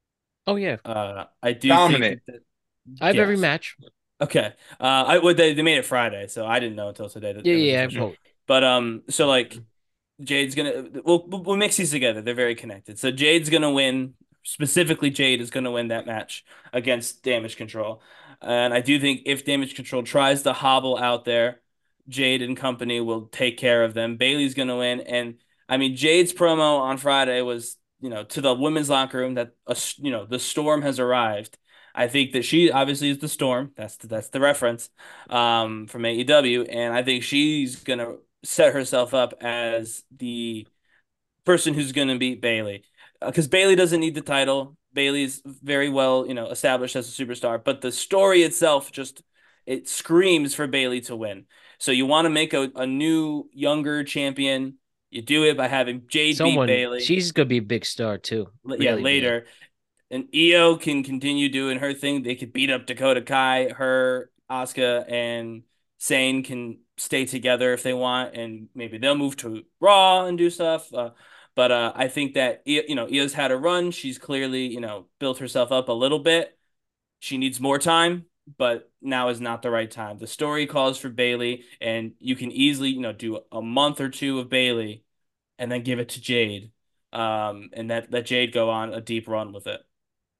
Oh yeah. Uh, I do think Dominant. that, that I have every yes. match. Okay. Uh, I would they, they made it Friday, so I didn't know until today that Yeah, it was yeah, I official. vote. But um, so like Jade's gonna we'll we'll mix these together. They're very connected. So Jade's gonna win. Specifically, Jade is gonna win that match against Damage Control. And I do think if Damage Control tries to hobble out there, Jade and company will take care of them. Bailey's gonna win. And I mean, Jade's promo on Friday was, you know, to the women's locker room that a, you know, the storm has arrived. I think that she obviously is the storm. That's the, that's the reference um, from A E W, and I think she's gonna set herself up as the person who's going to beat Bailey. Because uh, Bailey doesn't need the title. Bailey's very well, you know, established as a superstar, but the story itself just it screams for Bailey to win. So you want to make a, a new, younger champion. You do it by having Jade beat Someone Bailey. she's gonna be a big star too. Yeah, Really big. later. And Io can continue doing her thing. They could beat up Dakota Kai. Her, Asuka, and Sane can stay together if they want, and maybe they'll move to Raw and do stuff. Uh, but uh, I think that you know Io's had a run. She's clearly you know built herself up a little bit. She needs more time, but now is not the right time. The story calls for Bailey, and you can easily you know do a month or two of Bailey, and then give it to Jade, um, and that let Jade go on a deep run with it.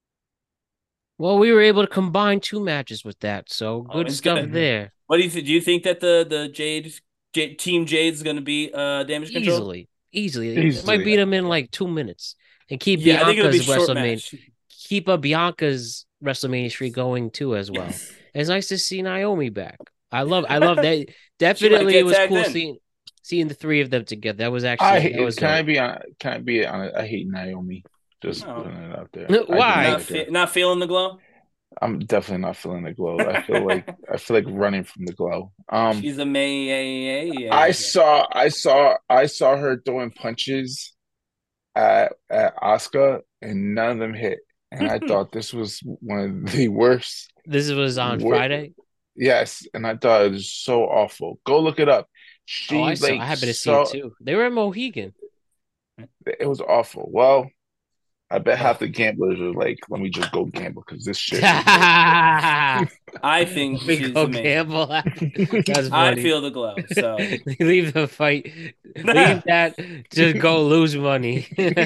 Well, we were able to combine two matches with that, so good Always stuff good. Hmm. there. What do you think? Do you think that the the Jade, Jade Team Jade's going to be uh Damage Control? Easily. Easily. It might Easily. beat them in like two minutes. and keep Yeah, I think it'll be Bianca's a short WrestleMania, match. keep a Bianca's WrestleMania streak going too as well. It's nice to see Naomi back. I love, I love that. She might Definitely, it get was tagged cool in. seeing seeing the three of them together. That was I actually that hate, was can I dope. be on can I be honest? I hate Naomi. Just No. putting it out there. I do You're not Why? not like her. fe- not feeling the glow? I'm definitely not feeling the glow. I feel like I feel like running from the glow. Um, She's a I May. saw I saw I saw her throwing punches at at Asuka, and none of them hit. And I thought this was one of the worst. This was on wor- Friday. yes, and I thought it was so awful. Go look it up. Oh, I She saw. I like happened to see it saw too. They were in Mohegan. it was awful. Well, I bet Ugh. half the gamblers are like, let me just go gamble because this shit is I I think we she's go amazing. gamble. That's I funny. feel the glow. So Leave the fight. Leave that to go lose money.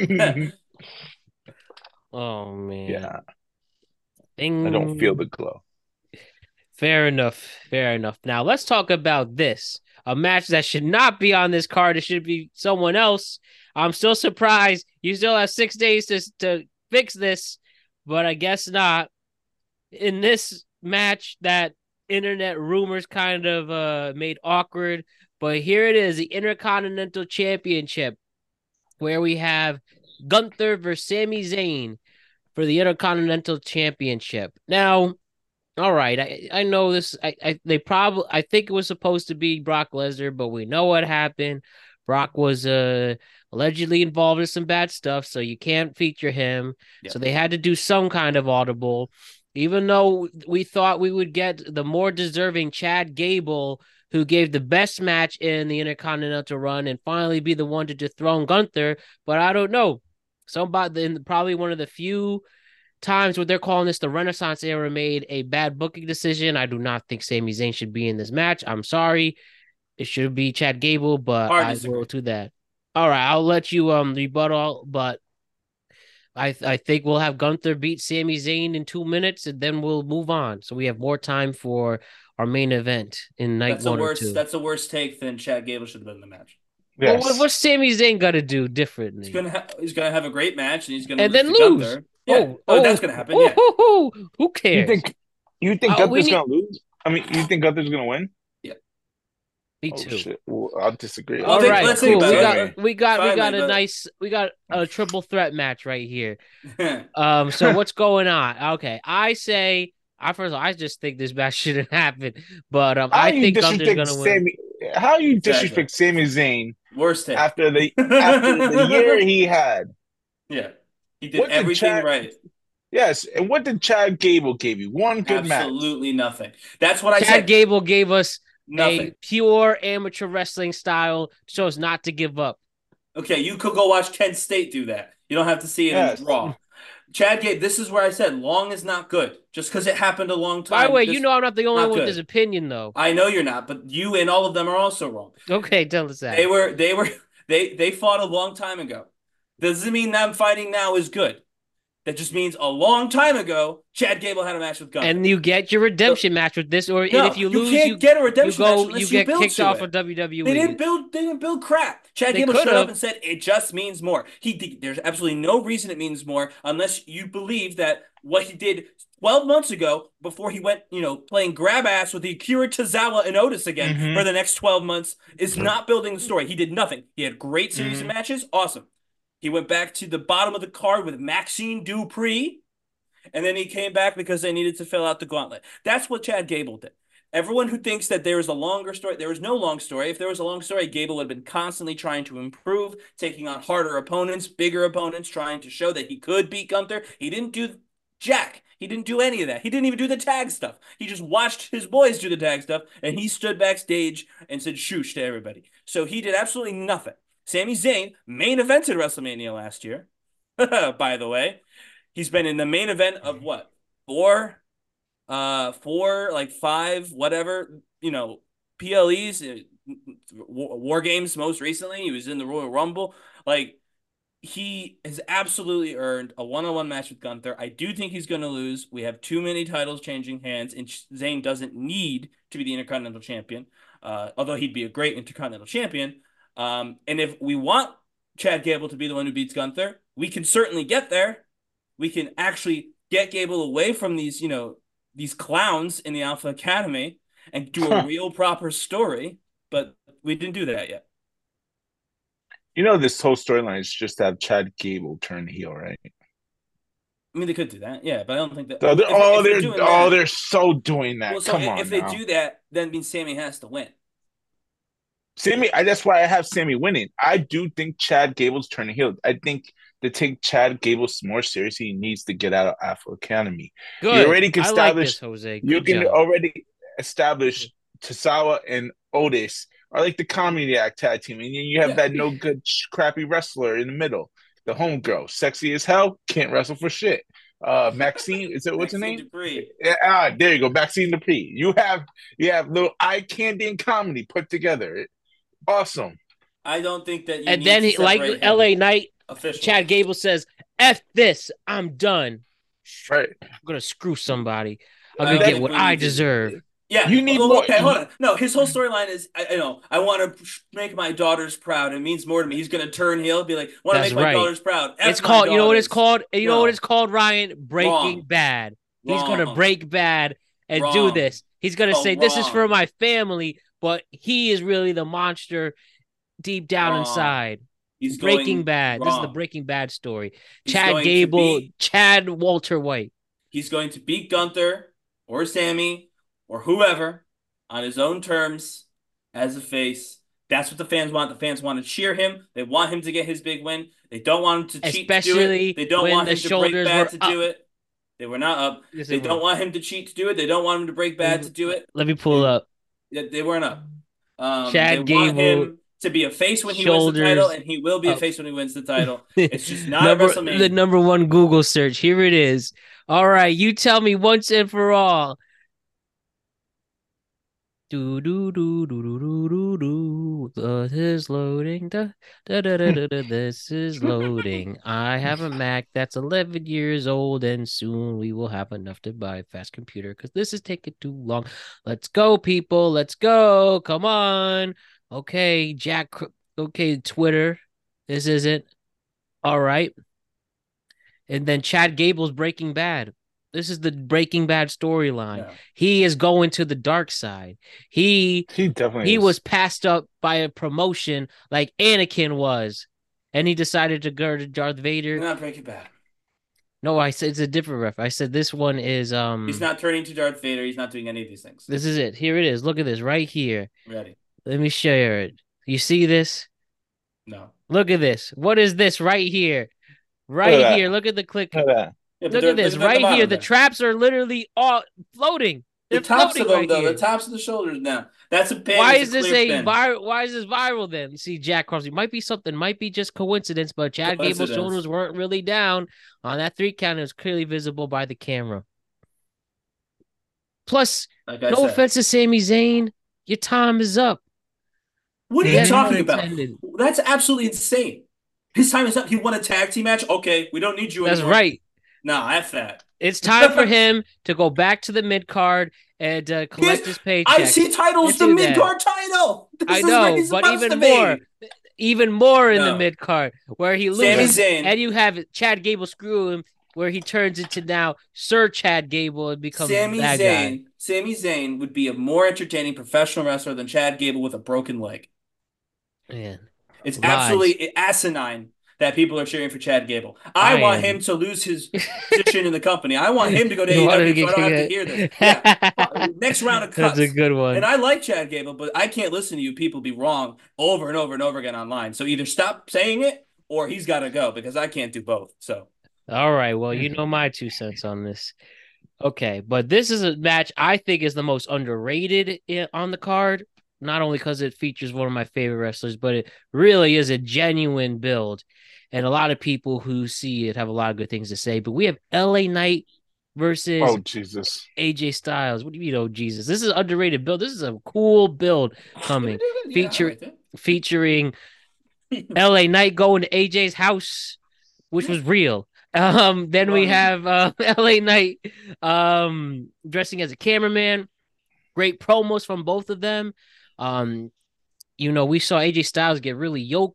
Oh man. yeah, Ding. I don't feel the glow. Fair enough. Fair enough. Now let's talk about this. A match that should not be on this card. It should be someone else. I'm still surprised. You still have six days to to fix this, but I guess not. In this match that internet rumors kind of uh, made awkward, but here it is, the Intercontinental Championship, where we have Gunther versus Sami Zayn for the Intercontinental Championship. Now, all right, I, I know this. I, I they probably I think it was supposed to be Brock Lesnar, but we know what happened. Brock was uh allegedly involved in some bad stuff, so you can't feature him. Yep. So they had to do some kind of audible. Even though we thought we would get the more deserving Chad Gable, who gave the best match in the Intercontinental run and finally be the one to dethrone Gunther, but I don't know. Somebody in probably one of the few times where they're calling this the Renaissance era made a bad booking decision. I do not think Sami Zayn should be in this match. I'm sorry. It should be Chad Gable, but Hard I disagree. will do that. All right, I'll let you um rebuttal, but I I think we'll have Gunther beat Sami Zayn in two minutes, and then we'll move on. So we have more time for our main event in night that's a one or worse. two. That's a worse take than Chad Gable should have been in the match. Well, Yes. what, what's Sami Zayn got to do differently? He's gonna ha- he's gonna have a great match, and he's gonna and lose then to lose. Gunther. Yeah. Oh, Oh, oh, that's gonna happen. oh, Yeah. oh, oh, who cares? You think you think Uh, we Gunther's need- gonna lose? I mean, you think Gunther's gonna win? Me Oh too. shit! Well, I'll disagree. Well, All think- right, let's think cool. We about got it. we got we Finally, got a but- nice we got a triple threat match right here. Um, so what's going on? Okay, I say I first of all, I just think this match shouldn't happen, but um, How I you think Gunther's disrespect gonna win. Sami? How you Exactly. disrespect Sami Zayn Worst take. after the after the year he had? Yeah, he did What did everything Chad- right. Yes, and what did Chad Gable give you? One good match. Absolutely nothing. That's what I Chad said. Gable gave us Nothing. a pure amateur wrestling style, so as not to give up. Okay, you could go watch Kent State do that. You don't have to see it Yes. in Raw. Chad Gable, this is where I said long is not good. Just because it happened a long time. By the way, this- you know I'm not the only not one with good. this opinion, though. I know you're not, but you and all of them are also wrong. Okay, tell us that. They were, they were, they they fought a long time ago. Doesn't mean them fighting now is good. That just means a long time ago, Chad Gable had a match with Gunther. And you get your redemption match with this, or no, and if you lose, can't you get a you redemption match go, unless you you, get build kicked to off it. of W W E. They didn't build. They didn't build crap. Chad They Gable showed could've. up and said it just means more. He did, there's absolutely no reason it means more unless you believe that what he did twelve months ago before he went, you know, playing grab ass with the Akira Tozawa and Otis again Mhm. for the next twelve months is not building the story. He did nothing. He had great series Mhm. of matches, awesome. He went back to the bottom of the card with Maxine Dupree. And then he came back because they needed to fill out the gauntlet. That's what Chad Gable did. Everyone who thinks that there is a longer story, there is no long story. If there was a long story, Gable would have been constantly trying to improve, taking on harder opponents, bigger opponents, trying to show that he could beat Gunther. He didn't do jack. He didn't do any of that. He didn't even do the tag stuff. He just watched his boys do the tag stuff, and he stood backstage and said shoosh to everybody. So he did absolutely nothing. Sami Zayn main evented WrestleMania last year, by the way. He's been in the main event of what? Four? Uh, four, like five, whatever, you know, P L Es, uh, War Games most recently. He was in the Royal Rumble. Like, he has absolutely earned a one-on-one match with Gunther. I do think he's going to lose. We have too many titles changing hands, and Zayn doesn't need to be the Intercontinental Champion, uh, although he'd be a great Intercontinental Champion. Um, and if we want Chad Gable to be the one who beats Gunther, we can certainly get there. We can actually get Gable away from these, you know, these clowns in the Alpha Academy and do a real proper story, but we didn't do that yet. You know, this whole storyline is just to have Chad Gable turn heel, right? I mean, they could do that, yeah, but I don't think that. So they're, if, oh, if they're, doing oh, that, they're so doing that. well, so Come if on they now. do that, then means Sammy has to win. Sammy, I, that's why I have Sammy winning. I do think Chad Gable's turning heel. I think to take Chad Gable more seriously, he needs to get out of Alpha Academy. Good. You already can I establish. like this, Jose. Good you can job. already establish Tozawa and Otis are like the comedy act tag team, and then you have Yeah. that no good, crappy wrestler in the middle, the homegirl, sexy as hell, can't wrestle for shit. Uh, Maxine, is it what's her Maxine name? Dupree. Yeah, ah, there you go, Maxine Dupree. You have you have little eye candy and comedy put together. Awesome. I don't think that you And need then to he, like separate him L A Knight, officially. Chad Gable says, "F this, I'm done. Right. I'm gonna screw somebody. I'm I gonna don't get think what we I need to- deserve." Yeah, You need well, more- Okay, hold on. No, his whole storyline is, I, I know, I want to make my daughters proud. It means more to me. He's gonna turn heel, be like, want to That's make my right. daughters proud. F It's my called. You know what it's daughters. called. You know No. what it's called, Ryan? Breaking Wrong. Bad. He's gonna Wrong. break bad and do Wrong. this. He's gonna Oh, say, "This is wrong. for my family," but he is really the monster deep down Wrong. inside. He's Breaking going Bad. This is the wrong. Breaking Bad story. He's Chad going to Gable, beat- Chad Walter White. He's going to beat Gunther or Sammy or whoever on his own terms as a face. That's what the fans want. The fans want to cheer him. They want him to get his big win. They don't want him to cheat to do Especially it. They don't when want the him to break shoulders bad were to do up. it. They were not up. Yes, They they don't were. want him to cheat to do it. They don't want him to break bad to do it. Let me pull And- up. They, they weren't up. Um, Chad they want Gable, him to be a face when he wins the shoulders title, and he will be a up. face when he wins the title. It's just not number, at WrestleMania. the number one Google search. Here it is. All right, you tell me once and for all. Do do do do do do do do. This is loading. Da, da, da, da, da, da. This is loading. I have a Mac that's eleven years old, and soon we will have enough to buy a fast computer because this is taking too long. Let's go, people. Let's go. Come on. Okay, Jack. Okay, Twitter. This isn't all right. And then Chad Gable's Breaking Bad. This is the Breaking Bad storyline. Yeah. He is going to the dark side. He He definitely he is. was passed up by a promotion like Anakin was, and he decided to go to Darth He's Vader. not Breaking Bad. No, I said it's a different ref. I said this one is um. He's not turning to Darth Vader. He's not doing any of these things. This is it. Here it is. Look at this right here. Ready? Let me share it. You see this? No. Look at this. What is this right here? Right Look at that. here. Look at the click. Look at that. Yeah, but Look they're- at this look right the here. bottom The there. traps are literally all floating. The They're tops floating of them, right though. here. The tops of the shoulders now. That's a pin. Why It's is this clear a pin. viral? Why is this viral then? You see, Jack Crosby might be something, might be just coincidence, but Chad Gable's Coincidence. shoulders weren't really down on that three count. It was clearly visible by the camera. Plus, Like I no said. offense to Sami Zayn, your time is up. What are Yeah, you talking about? intended. That's absolutely insane. His time is up. He won a tag team match. Okay, we don't need you That's anymore. right. Nah, F that. It's time for him to go back to the mid card and uh, collect his paycheck. I see titles Let's the do that. mid card title. This I is where know, he's but supposed even to be. more, even more in the No. mid card where he Sami loses, Zayn. and you have Chad Gable screw him, where he turns into now Sir Chad Gable and becomes Sami that guy. Zayn. Sami Zayn would be a more entertaining professional wrestler than Chad Gable with a broken leg. Man, It's Lies. absolutely asinine that people are cheering for Chad Gable. I, I want am. him to lose his position in the company. I want him to go to You A wanted E to W so I don't get- have to hear this. Yeah. Next round of cuts. That's a good one. And I like Chad Gable, but I can't listen to you people be wrong over and over and over again online. So either stop saying it or he's got to go because I can't do both. So All right, well, you know my two cents on this. Okay, but this is a match I think is the most underrated i- on the card. Not only because it features one of my favorite wrestlers, but it really is a genuine build. And a lot of people who see it have a lot of good things to say. But we have L A Knight versus Oh Jesus! A J Styles. What do you mean, oh Jesus? This is an underrated build. This is a cool build coming, Yeah, Feature- I like that. featuring L A Knight going to A J's house, which was real. Um, then we Right. have uh, L A Knight um, dressing as a cameraman. Great promos from both of them. Um, you know, we saw A J Styles get really yoked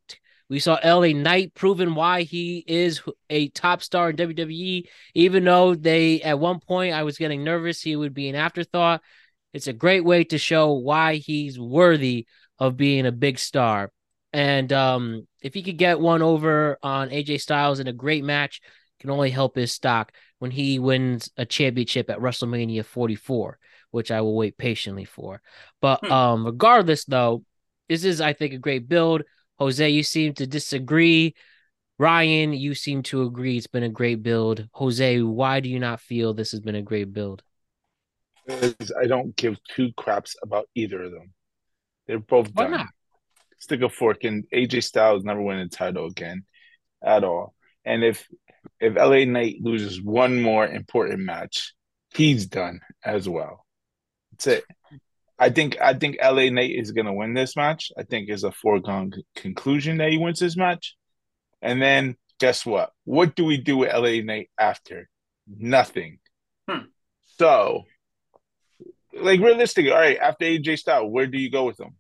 We saw L A Knight proving why he is a top star in W W E, even though they, at one point, I was getting nervous he would be an afterthought. It's a great way to show why he's worthy of being a big star. And um, if he could get one over on A J Styles in a great match, can only help his stock when he wins a championship at WrestleMania forty-four, which I will wait patiently for. But Hmm. um, regardless, though, this is, I think, a great build. Jose, you seem to disagree. Ryan, you seem to agree it's been a great build. Jose, why do you not feel this has been a great build? Because I don't give two craps about either of them. They're both Why done. not? Stick a fork in A J Styles never win a title again at all. And if if L A Knight loses one more important match, he's done as well. That's it. I think I think L A Knight is gonna win this match. I think it's a foregone conclusion that he wins this match. And then guess what? What do we do with L A Knight after? Nothing. Hmm. So, like realistically, all right, after A J Styles, where do you go with him?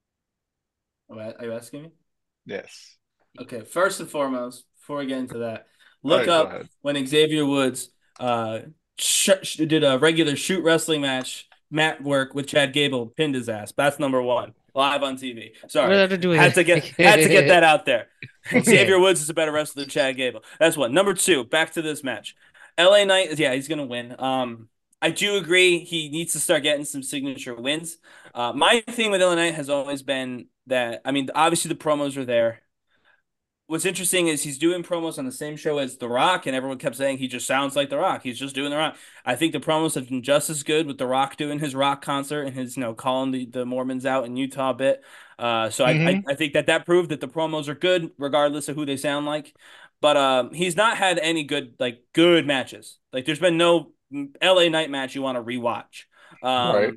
Are you asking me? Yes. Okay, first and foremost, before we get into that, All look right, go up ahead. when Xavier Woods uh sh sh- did a regular shoot wrestling match, mat work with Chad Gable, pinned his ass. That's number one, live on T V. What Sorry, does that have to do had with to get had to get it? that out there. Okay. Xavier Woods is a better wrestler than Chad Gable. That's one. Number two, back to this match. L A Knight, yeah, he's gonna win. Um, I do agree he needs to start getting some signature wins. Uh, my thing with L A Knight has always been that, I mean, obviously the promos are there. What's interesting is he's doing promos on the same show as The Rock, and everyone kept saying he just sounds like The Rock. He's just doing The Rock. I think the promos have been just as good with The Rock doing his rock concert and his, you know, calling the, the Mormons out in Utah bit. Uh, so I, I Mm-hmm. I think that that proved that the promos are good regardless of who they sound like. But um, he's not had any good like good matches. Like there's been no L A Knight match you want to rewatch. Right. Um,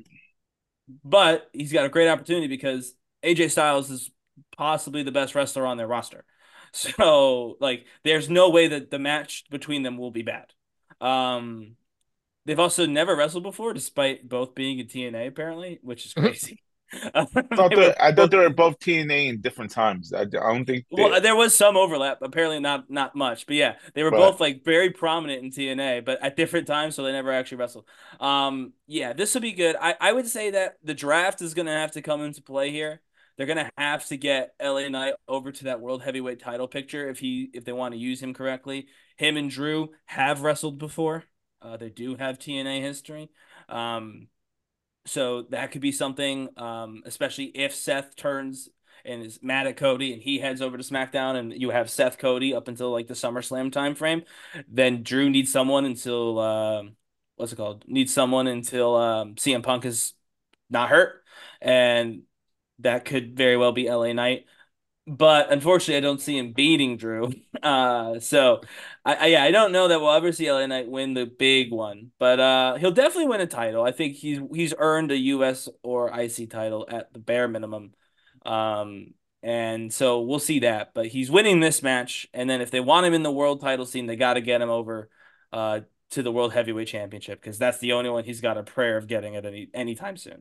but he's got a great opportunity because A J Styles is possibly the best wrestler on their roster. So, like, there's no way that the match between them will be bad. Um, they've also never wrestled before, despite both being in T N A, apparently, which is crazy. Thought They were that I thought both, they were both T N A in different times. I, I don't think they, well, there was some overlap, apparently not not much, but yeah, they were but both like very prominent in T N A, but at different times, so they never actually wrestled. Um, yeah, this will be good. I I would say that the draft is gonna have to come into play here. They're gonna have to get L A Knight over to that world heavyweight title picture if he if they want to use him correctly. Him and Drew have wrestled before. Uh, they do have T N A history. Um, so that could be something, um, especially if Seth turns and is mad at Cody and he heads over to SmackDown and you have Seth Cody up until like the SummerSlam time frame, then Drew needs someone until uh, what's it called? Needs someone until um, C M Punk is not hurt, and that could very well be L A Knight. But unfortunately, I don't see him beating Drew. Uh, so I, I yeah, I don't know that we'll ever see L A Knight win the big one, but uh, he'll definitely win a title. I think he's he's earned a U S or I C title at the bare minimum. Um, and so we'll see that. But he's winning this match, and then if they want him in the world title scene, they got to get him over uh to the World Heavyweight Championship because that's the only one he's got a prayer of getting at any anytime soon.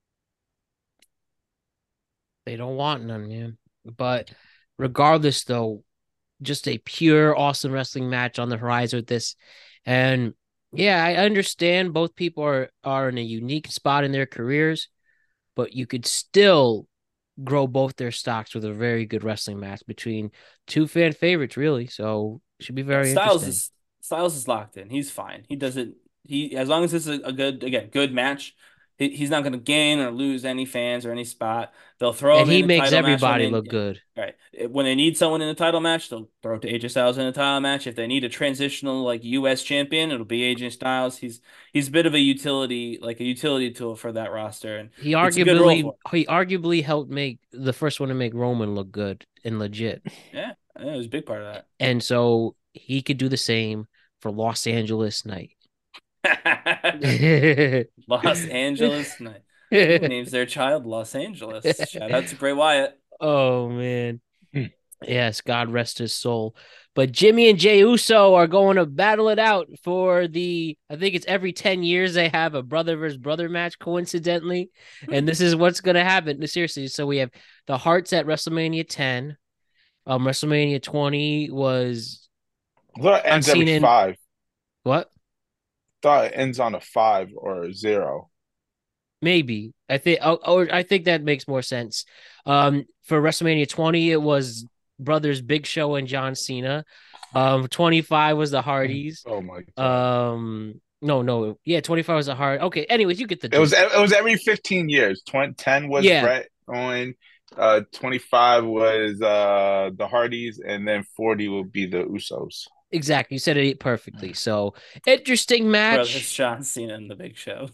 They don't want none, man. But regardless, though, just a pure awesome wrestling match on the horizon with this. And yeah, I understand both people are are in a unique spot in their careers, but you could still grow both their stocks with a very good wrestling match between two fan favorites, really. So it should be Yeah, very Styles interesting. is Styles is locked in. He's fine. He doesn't he as long as it's a, a good again good match, he, he's not going to gain or lose any fans or any spot. They'll throw And him he in a makes title match when everybody they look good. right when they need someone in a title match. They'll throw it to A J Styles in a title match. If they need a transitional like U S champion, it'll be A J Styles. He's he's a bit of a utility like a utility tool for that roster, and He it's a good role arguably for him. he arguably helped make the first one to make Roman look good and legit. Yeah, yeah, it was a big part of And so he could do the same for Los Angeles Knight. that. Los Angeles Knight. Who names their child Los Angeles? Shout out to Bray Wyatt. Oh man. Yes, God rest his soul. But Jimmy and Jey Uso are going to battle it out for the, I think it's every ten years they have a brother versus brother match, coincidentally. And this is what's going to happen. Seriously. So we have the Hearts at WrestleMania ten. Um, WrestleMania twenty was I thought it John ends every Cena. And, five. what? Thought it ends on a five or a zero. Maybe I think, or, or I think that makes more sense. Um, for WrestleMania twenty, it was brothers Big Show and John Cena. Um, twenty-five was the Hardys. Oh my god! Um, no, no, yeah, twenty-five was the Hard. Okay, anyways, you get the It was gist. it was every fifteen years. Twenty ten was Yeah, Brett Owen. Uh, twenty five was uh the Hardys, and then forty will be the Usos. exactly. You said it perfectly. So interesting Brothers match. John Cena and the Big Show.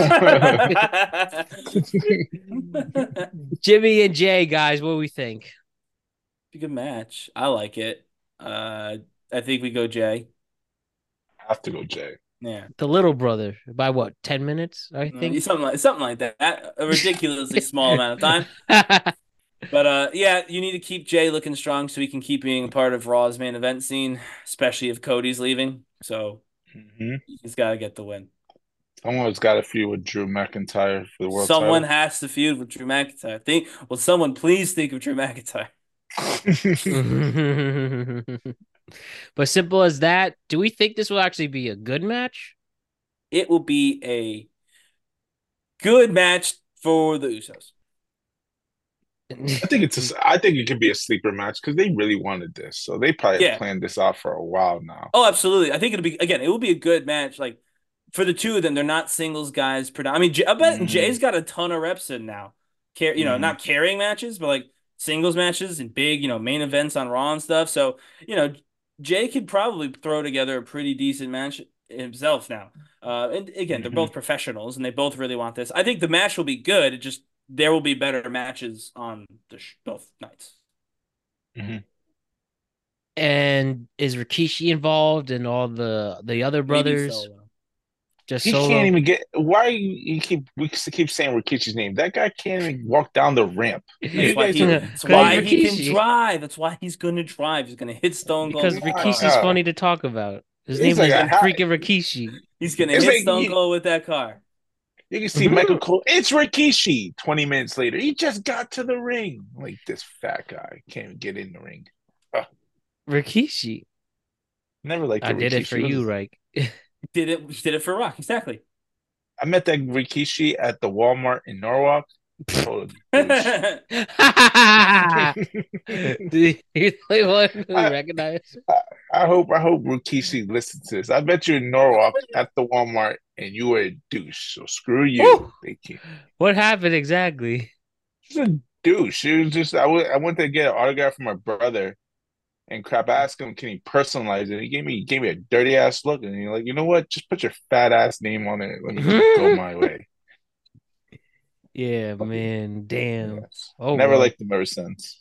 Jimmy and Jay, guys, what do we think? Be a good match. I like it. Uh, I think we go Jay. Have to go Jay. Yeah, The little brother by what? Ten minutes, I Mm, think. something like something like that. A ridiculously small amount of time. But uh, yeah, you need to keep Jay looking strong so he can keep being a part of Raw's main event scene, especially if Cody's leaving. So Mm-hmm. he's got to get the win. Someone's got a feud with Drew McIntyre for the world Someone title. has to feud with Drew McIntyre. Think, will someone please think of Drew McIntyre? But simple as that, do we think this will actually be a good match? It will be a good match for the Usos. I think it's a, I think it could be a sleeper match because they really wanted this, so they probably have Yeah. planned this out for a while now. Oh, absolutely. I think it'll be again. It will be a good match. Like for the two of them, they're not singles guys. I mean, I bet Mhm. Jay's got a ton of reps in now. Car- you know, Mhm. not carrying matches, but like singles matches and big, you know, main events on Raw and stuff. So you know, Jay could probably throw together a pretty decent match himself now. Uh, and again, they're Mhm. both professionals and they both really want this. I think the match will be good. It just there will be better matches on the sh- both nights. Mhm. And is Rikishi involved and all the the other Maybe brothers? solo. Just He solo? can't even get. Why you, you keep we keep saying Rikishi's name? That guy can't even walk down the ramp. That's You why guys he. are That's Because why bugging. he can Rikishi. drive. That's why he's gonna drive. He's gonna hit Stone Cold. Because with that Rikishi's car. Uh, funny to talk about. His It's name like is a ha- freaking Rikishi. He's gonna It's hit like Stone you, Cold with that car. you can see Michael Cole. It's Rikishi. Twenty minutes later, he just got to the ring. Like this fat guy can't even get in the ring. Ugh. Rikishi. Never liked I the did it Rikishi. for Was- you, right? Did it. Did it for Rock exactly. I met that Rikishi at the Walmart in Norwalk. Total douche. Do you really want to I, recognize? I, I hope I hope Rikishi listens to this. I bet you in Norwalk at the Walmart and you were a douche. So screw you. Woo! They can't. What happened exactly? She's a douche. It was just I went I went to get an autograph from my brother and crap. I asked him, can he personalize it? He gave me he gave me a dirty ass look, and you're like, you know what? Just put your fat ass name on it. Let me just go my way. Yeah, man. Damn. Yes. Oh, Never well. liked him ever since.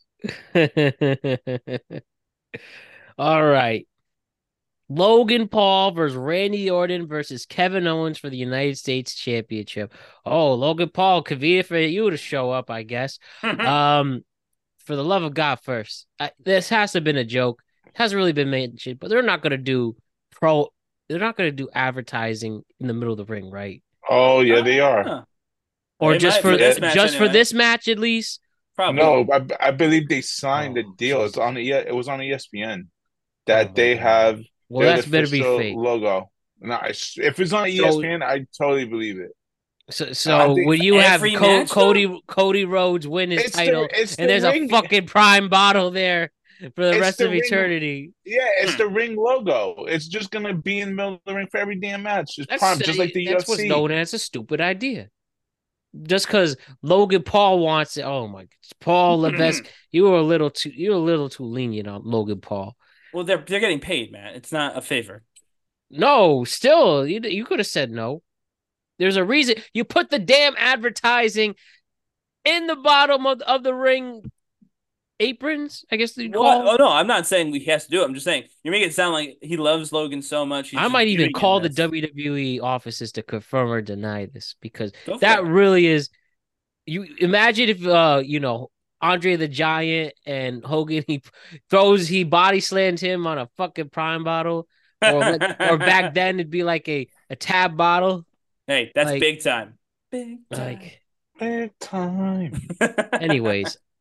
All right. Logan Paul versus Randy Orton versus Kevin Owens for the United States Championship. Oh, Logan Paul, convenient for you to show up, I guess. Um, for the love of God, first, I, this has to have been a joke. It hasn't really been mentioned, but they're not going to do pro. They're not going to do advertising in the middle of the ring, right? Oh yeah, they are. Huh. Or They just might for for this match just for anyway. this match at least. Probably. No, I, I believe they signed Oh, the deal. It's Jesus. on the it was on E S P N Oh that my they God. have Well, their that's better be official fake. logo. No, I- if it's on E S P N, I totally believe it. So, I so think when you have every Co- match, though? Cody Cody Rhodes win his It's the- title, it's the and there's ring. a fucking prime bottle there for the It's rest the of ring. eternity. Yeah, it's Hmm. the ring logo. It's just gonna be in the middle of the ring for every damn match. It's That's prime, just like the that's U F C. what's known as a stupid idea. Just because Logan Paul wants it. Oh my! Paul Levesque, you were a little too you were a little too lenient on Logan Paul. Well, they're they're getting paid, man. It's not a favor. No, still, you you could have said no. There's a reason you put the damn advertising in the bottom of, of the ring aprons, I guess you'd What? call. Oh no, I'm not saying he has to do it. I'm just saying you're making it sound like he loves Logan so much. He's I just might even giving him call the this. W W E offices to confirm or deny this because Go for that it. really is. You imagine if uh you know Andre the Giant and Hogan he throws he body slams him on a fucking prime bottle, or like, or back then it'd be like a a tab bottle. Hey, that's Like- big time. Big time. Like, Big time. anyways,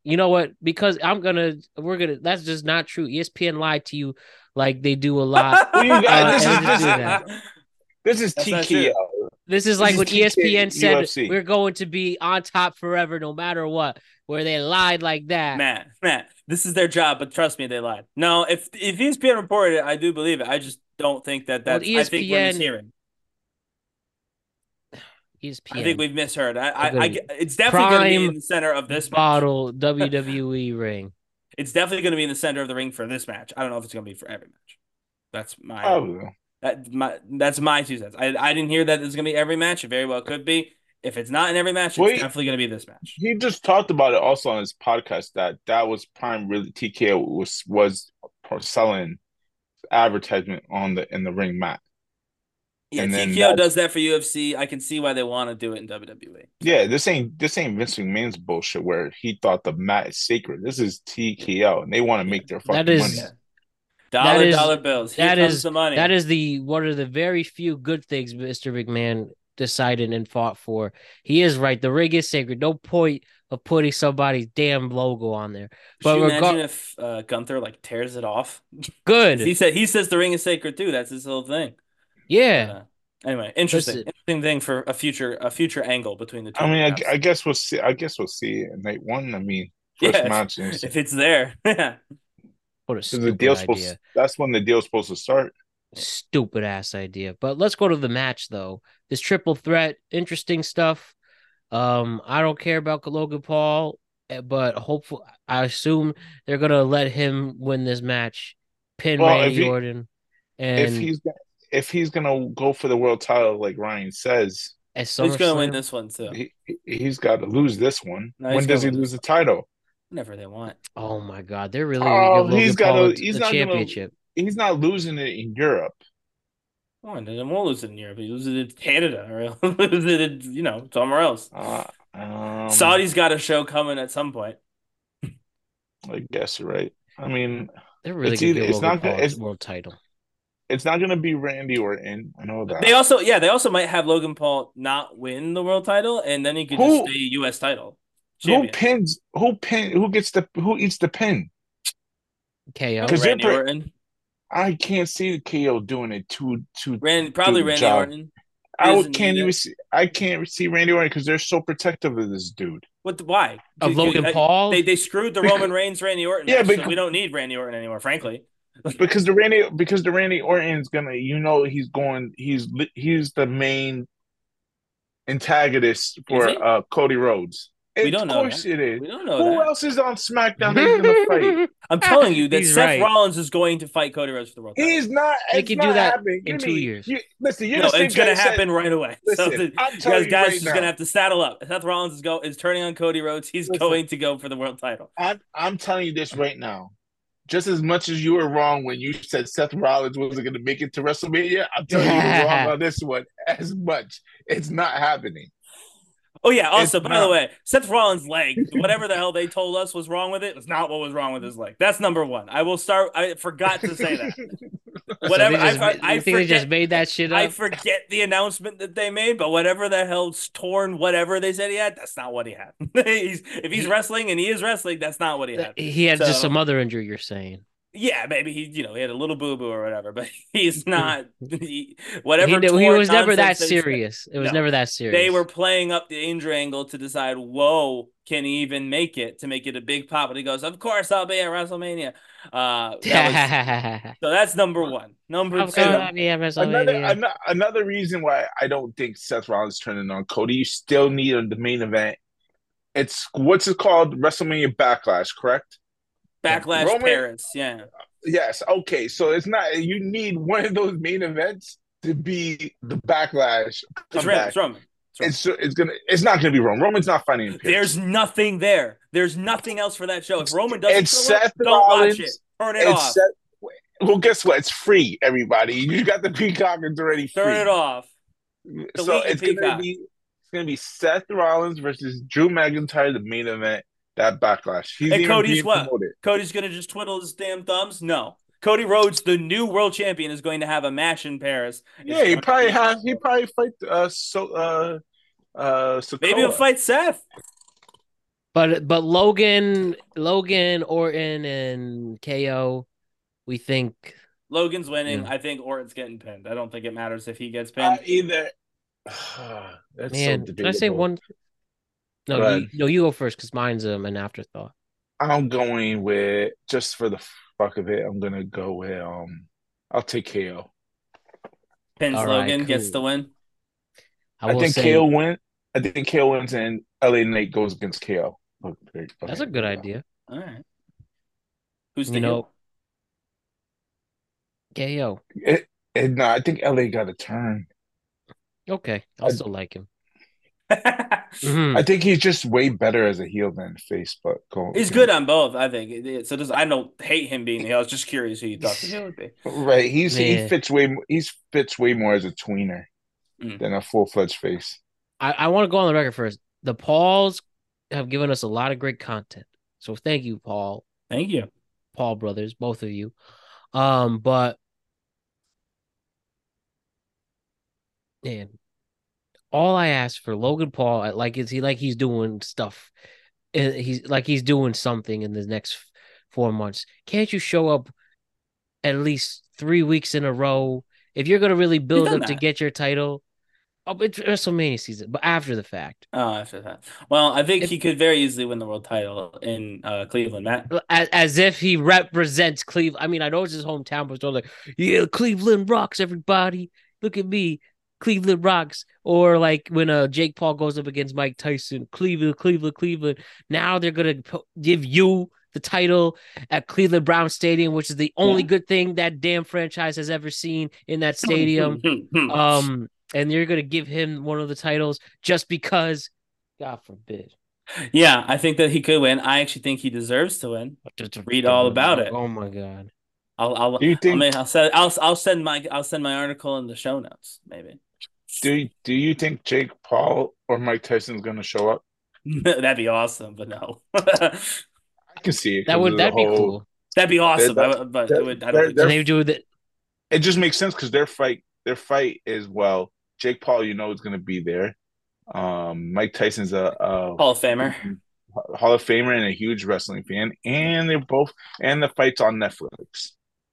You know what? Because I'm gonna, we're gonna. That's just not true. E S P N lied to you, like they do a lot. Well, you got Uh, this and is they just this do is that. this is That's not T K O. true. This is This like is when E S P N T K said U F C. we're going to be on top forever, no matter what. Where they lied like that. Matt, Matt, this is their job, but trust me, they lied. No, if if E S P N reported it, I do believe it. I just don't think that Well, that's. I think we're E S P N, mishearing. I think E S P N, we've misheard. I, I, I, good. it's definitely going to be Prime in the center of this match. bottle W W E ring. It's definitely going to be in the center of the ring for this match. I don't know if it's going to be for every match. That's my Probably. that my that's my two cents. I I didn't hear that it's going to be every match. It very well could be. If it's not in every match, it's Wait. definitely going to be this match. He just talked about it also on his podcast that that was prime really T K O was was selling advertisement on the in the ring mat. Yeah, And then T K O that's- does that for U F C. I can see why they want to do it in W W E. Yeah, this ain't this ain't Vince McMahon's bullshit where he thought the mat is sacred. This is T K O and they want to make their fucking That is- money. Yeah. Dollar That is- dollar bills. Here that comes is- the money. That is the one of the very few good things Mister McMahon decided and fought for. He is right. The ring is sacred. No point of putting somebody's damn logo on there. But Could you rega- imagine if uh, Gunther like tears it off? good. He said he says the ring is sacred too. That's his whole thing. Yeah. But, uh, anyway, interesting, Listen. interesting thing for a future a future angle between the two. I mean, I, accounts. I guess we'll see. I guess we'll see it in night one. I mean, first Yeah, if- match. Is, if it's there, yeah. What a because the stupid deal's idea. supposed. That's when the deal's supposed to start. Stupid ass idea. But let's go to the match though. This triple threat, interesting stuff. Um, I don't care about Logan Paul, eh, but hopefully, I assume they're gonna let him win this match, pin Well, if Randy he- Orton, and If he's if he's gonna go for the world title, like Ryan says, at Who's gonna win SummerSlam. this one too? he he's got to lose this one. No, he's when does he gonna win lose this the title? Whenever they want. Oh my God, they're really Oh, gonna give Logan he's gotta- Paul he's the not gonna- championship. He's not losing it in Europe. Oh, and then won't lose it in Europe. He loses it in Canada or lose it in, you know, somewhere else. Uh, um, Saudi's got a show coming at some point. I guess you're right. I mean, They're really it's gonna either- give it's Logan not gonna- Paul it's- the world title. it's not gonna be Randy Orton. I know that. They also, yeah, they also might have Logan Paul not win the world title, and then he could Who- just stay U S title who champion. pins? Who pin? Who gets the? Who eats the pin? K O. Oh, 'Cause they're Randy pre- Orton, I can't see K O doing it too. Too. Randy, probably Good Randy job. Orton. I doesn't can't need even it. see. I can't see Randy Orton because they're so protective of this dude. What? The, why? Of Dude, Logan I- Paul? They they screwed the Because- Roman Reigns Randy Orton. Yeah, match, so because- we don't need Randy Orton anymore, frankly. Because the Randy, because the Randy Orton's gonna, you know, he's going, he's li- he's the main antagonist for Is he? uh Cody Rhodes. We Of don't know course that. it is. We don't know Who that. else is on SmackDown that's gonna fight? I'm telling you that He's Seth right. Rollins is going to fight Cody Rhodes for the world title. He's not. They It's could not do that happening. in You two mean- years. You, listen, you're No, the same it's going guy to that said- happen right away. Listen, so the, I'm you telling guys, you guys right just now. going to have to saddle up. Seth Rollins is go is turning on Cody Rhodes. He's Listen. going to go for the world title. I'm, I'm telling you this right now. Just as much as you were wrong when you said Seth Rollins wasn't going to make it to WrestleMania, I'm telling you you're wrong on this one as much. It's not happening. Oh yeah. Also, It's by not. the way, Seth Rollins' leg, whatever the hell they told us was wrong with it, was not what was wrong with his leg. That's number one. I will start. I forgot to say that. Whatever. So they just, I, I, you I think they just forget. made that shit up? I forget the announcement that they made, but whatever the hell's torn, whatever they said he had, that's not what he had. he's if he's He- wrestling and he is wrestling, that's not what he had. He had So- just some other injury. You're saying Yeah, maybe he, you know, he had a little boo boo or whatever, but he's not. He, whatever. he, he torn was never that nonsense they said- serious. It was No. never that serious. They were playing up the danger angle to decide, whoa, can he even make it to make it a big pop? And he goes, of course I'll be at WrestleMania. Uh, that was, so that's number one. Number Of two. course I'll be at Another, WrestleMania. ano- another reason why I don't think Seth Rollins turning on Cody, you still need the main event. It's what's it called? WrestleMania Backlash, correct? Backlash Roman- Paris. Yeah. Yes. Okay. So it's not. You need one of those main events to be the Backlash. It's Come Roman. back. It's Roman. It's it's gonna. It's not gonna be Roman. Roman's not fighting in Paris. There's nothing there. There's nothing else for that show. If Roman doesn't It's show up, Seth don't watch Rollins. it. Turn it It's off. Seth- well, guess what? It's free. Everybody, you got the Peacock. It's already free. Turn it off. So Delete your it's gonna Peacock. be it's gonna be Seth Rollins versus Drew McIntyre, the main event. That Backlash. He's And even Cody's being what? promoted. Cody's gonna just twiddle his damn thumbs? No. Cody Rhodes, the new world champion, is going to have a match in Paris. It's Yeah, he going to probably be- have. He probably fight. Uh, so uh, uh, Sikoa. Maybe he'll fight Seth. But but Logan, Logan, Orton, and K O, we think. Logan's winning. Yeah. I think Orton's getting pinned. I don't think it matters if he gets Uh, pinned. either. That's so Man, can I say debatable. one? No, But you no, you go first because mine's um, an afterthought. I'm going with just for the fuck of it. I'm gonna go with um. I'll take K O. Pins All right, Logan, gets the cool. win. I I will think KO say win. I think K O wins and L A Knight goes against K O. Okay, that's okay, a good there you go. idea. All right. Who's the You heel? know, K O. It, it, no, I think L A got a turn. Okay, I'll I, still like him. hmm I think he's just way better as a heel than a face. But go, He's you know, good on both, I think. So does I don't hate him being the heel. I was just curious who you thought the heel would be. right? He's he Man, fits way he's fits way more as a tweener Mm. than a full fledged face. I, I want to go on the record first. The Pauls have given us a lot of great content, so thank you, Paul, Thank you. Paul brothers, both of you. Um, but man, all I ask for Logan Paul, I- like is he like he's doing stuff, and he's like he's doing something in the next four months. Can't you show up at least three weeks in a row if you're gonna really He's build done up to that. get your title? Oh, it's WrestleMania season, but after the fact, Oh, after that. Well, I think if he could very easily win the world title in uh, Cleveland, Matt. as, as if he represents Cleveland. I mean, I know it's his hometown, but it's all like, yeah, Cleveland rocks, everybody. Look at me. Cleveland rocks. Or like when uh, Jake Paul goes up against Mike Tyson, Cleveland, Cleveland, Cleveland. Now they're going to give you the title at Cleveland Brown Stadium, which is the only Yeah. good thing that damn franchise has ever seen in that stadium. um, and you're going to give him one of the titles just because, God forbid. Yeah, I think that he could win. I actually think he deserves to win. Read all about it. Oh my God. I'll I'll Do you I think? mean, I'll send I'll I'll send my I'll send my article in the show notes, maybe. Do you, do you think Jake Paul or Mike Tyson's gonna show up? That'd be awesome, but no. I can see it That because would of the that'd be whole. cool. That'd be They're, awesome. I, they're, would- but it they're, would I don't they're, think And so. they do that. it just makes sense because their fight, their fight is well. Jake Paul, you know, is gonna be there. Um, Mike Tyson's a, a Hall of Famer. Hall of Famer and a huge wrestling fan, and they're both and the fight's on Netflix.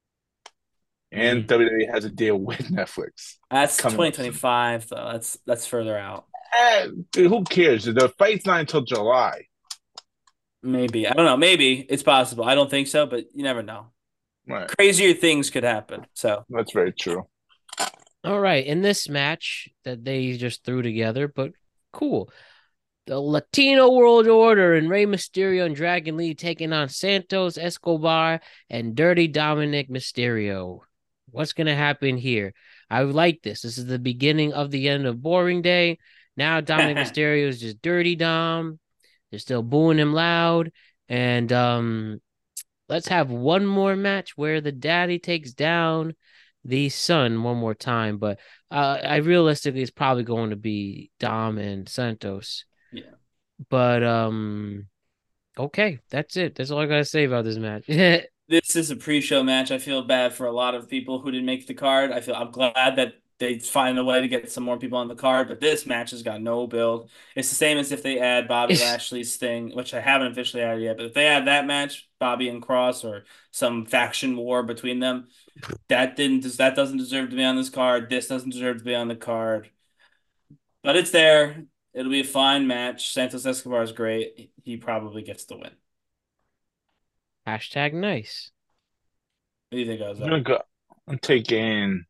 And Mm. W W E has a deal with Netflix. That's coming twenty up soon. twenty-five though. That's that's further out. Eh, dude, who cares? The fight's not until July. Maybe. I don't know. Maybe it's possible. I don't think so, but you never know. Right. Crazier things could happen. So That's very true. All right, in this match that they just threw together, but cool. The Latino World Order and Rey Mysterio and Dragon Lee taking on Santos Escobar and Dirty Dominic Mysterio. What's going to happen here? I like this. This is the beginning of the end of Boring Day. Now Dominic Mysterio is just Dirty Dom. They're still booing him loud. And um, let's have one more match where the daddy takes down the son one more time. But uh, I realistically, it's probably going to be Dom and Santos. yeah. But um, okay, that's it. That's all I gotta say about this match. This is a pre-show match. I feel bad for a lot of people who didn't make the card. I feel I'm glad that they find a way to get some more people on the card, but this match has got no build. It's the same as if they add Bobby Lashley's thing, which I haven't officially added yet, but if they add that match, Bobby and Cross, or some faction war between them, that didn't that doesn't deserve to be on this card. This doesn't deserve to be on the card. But it's there. It'll be a fine match. Santos Escobar is great. He probably gets the win. Hashtag nice. What do you think, I'm Ozzy? gonna go. I'm taking.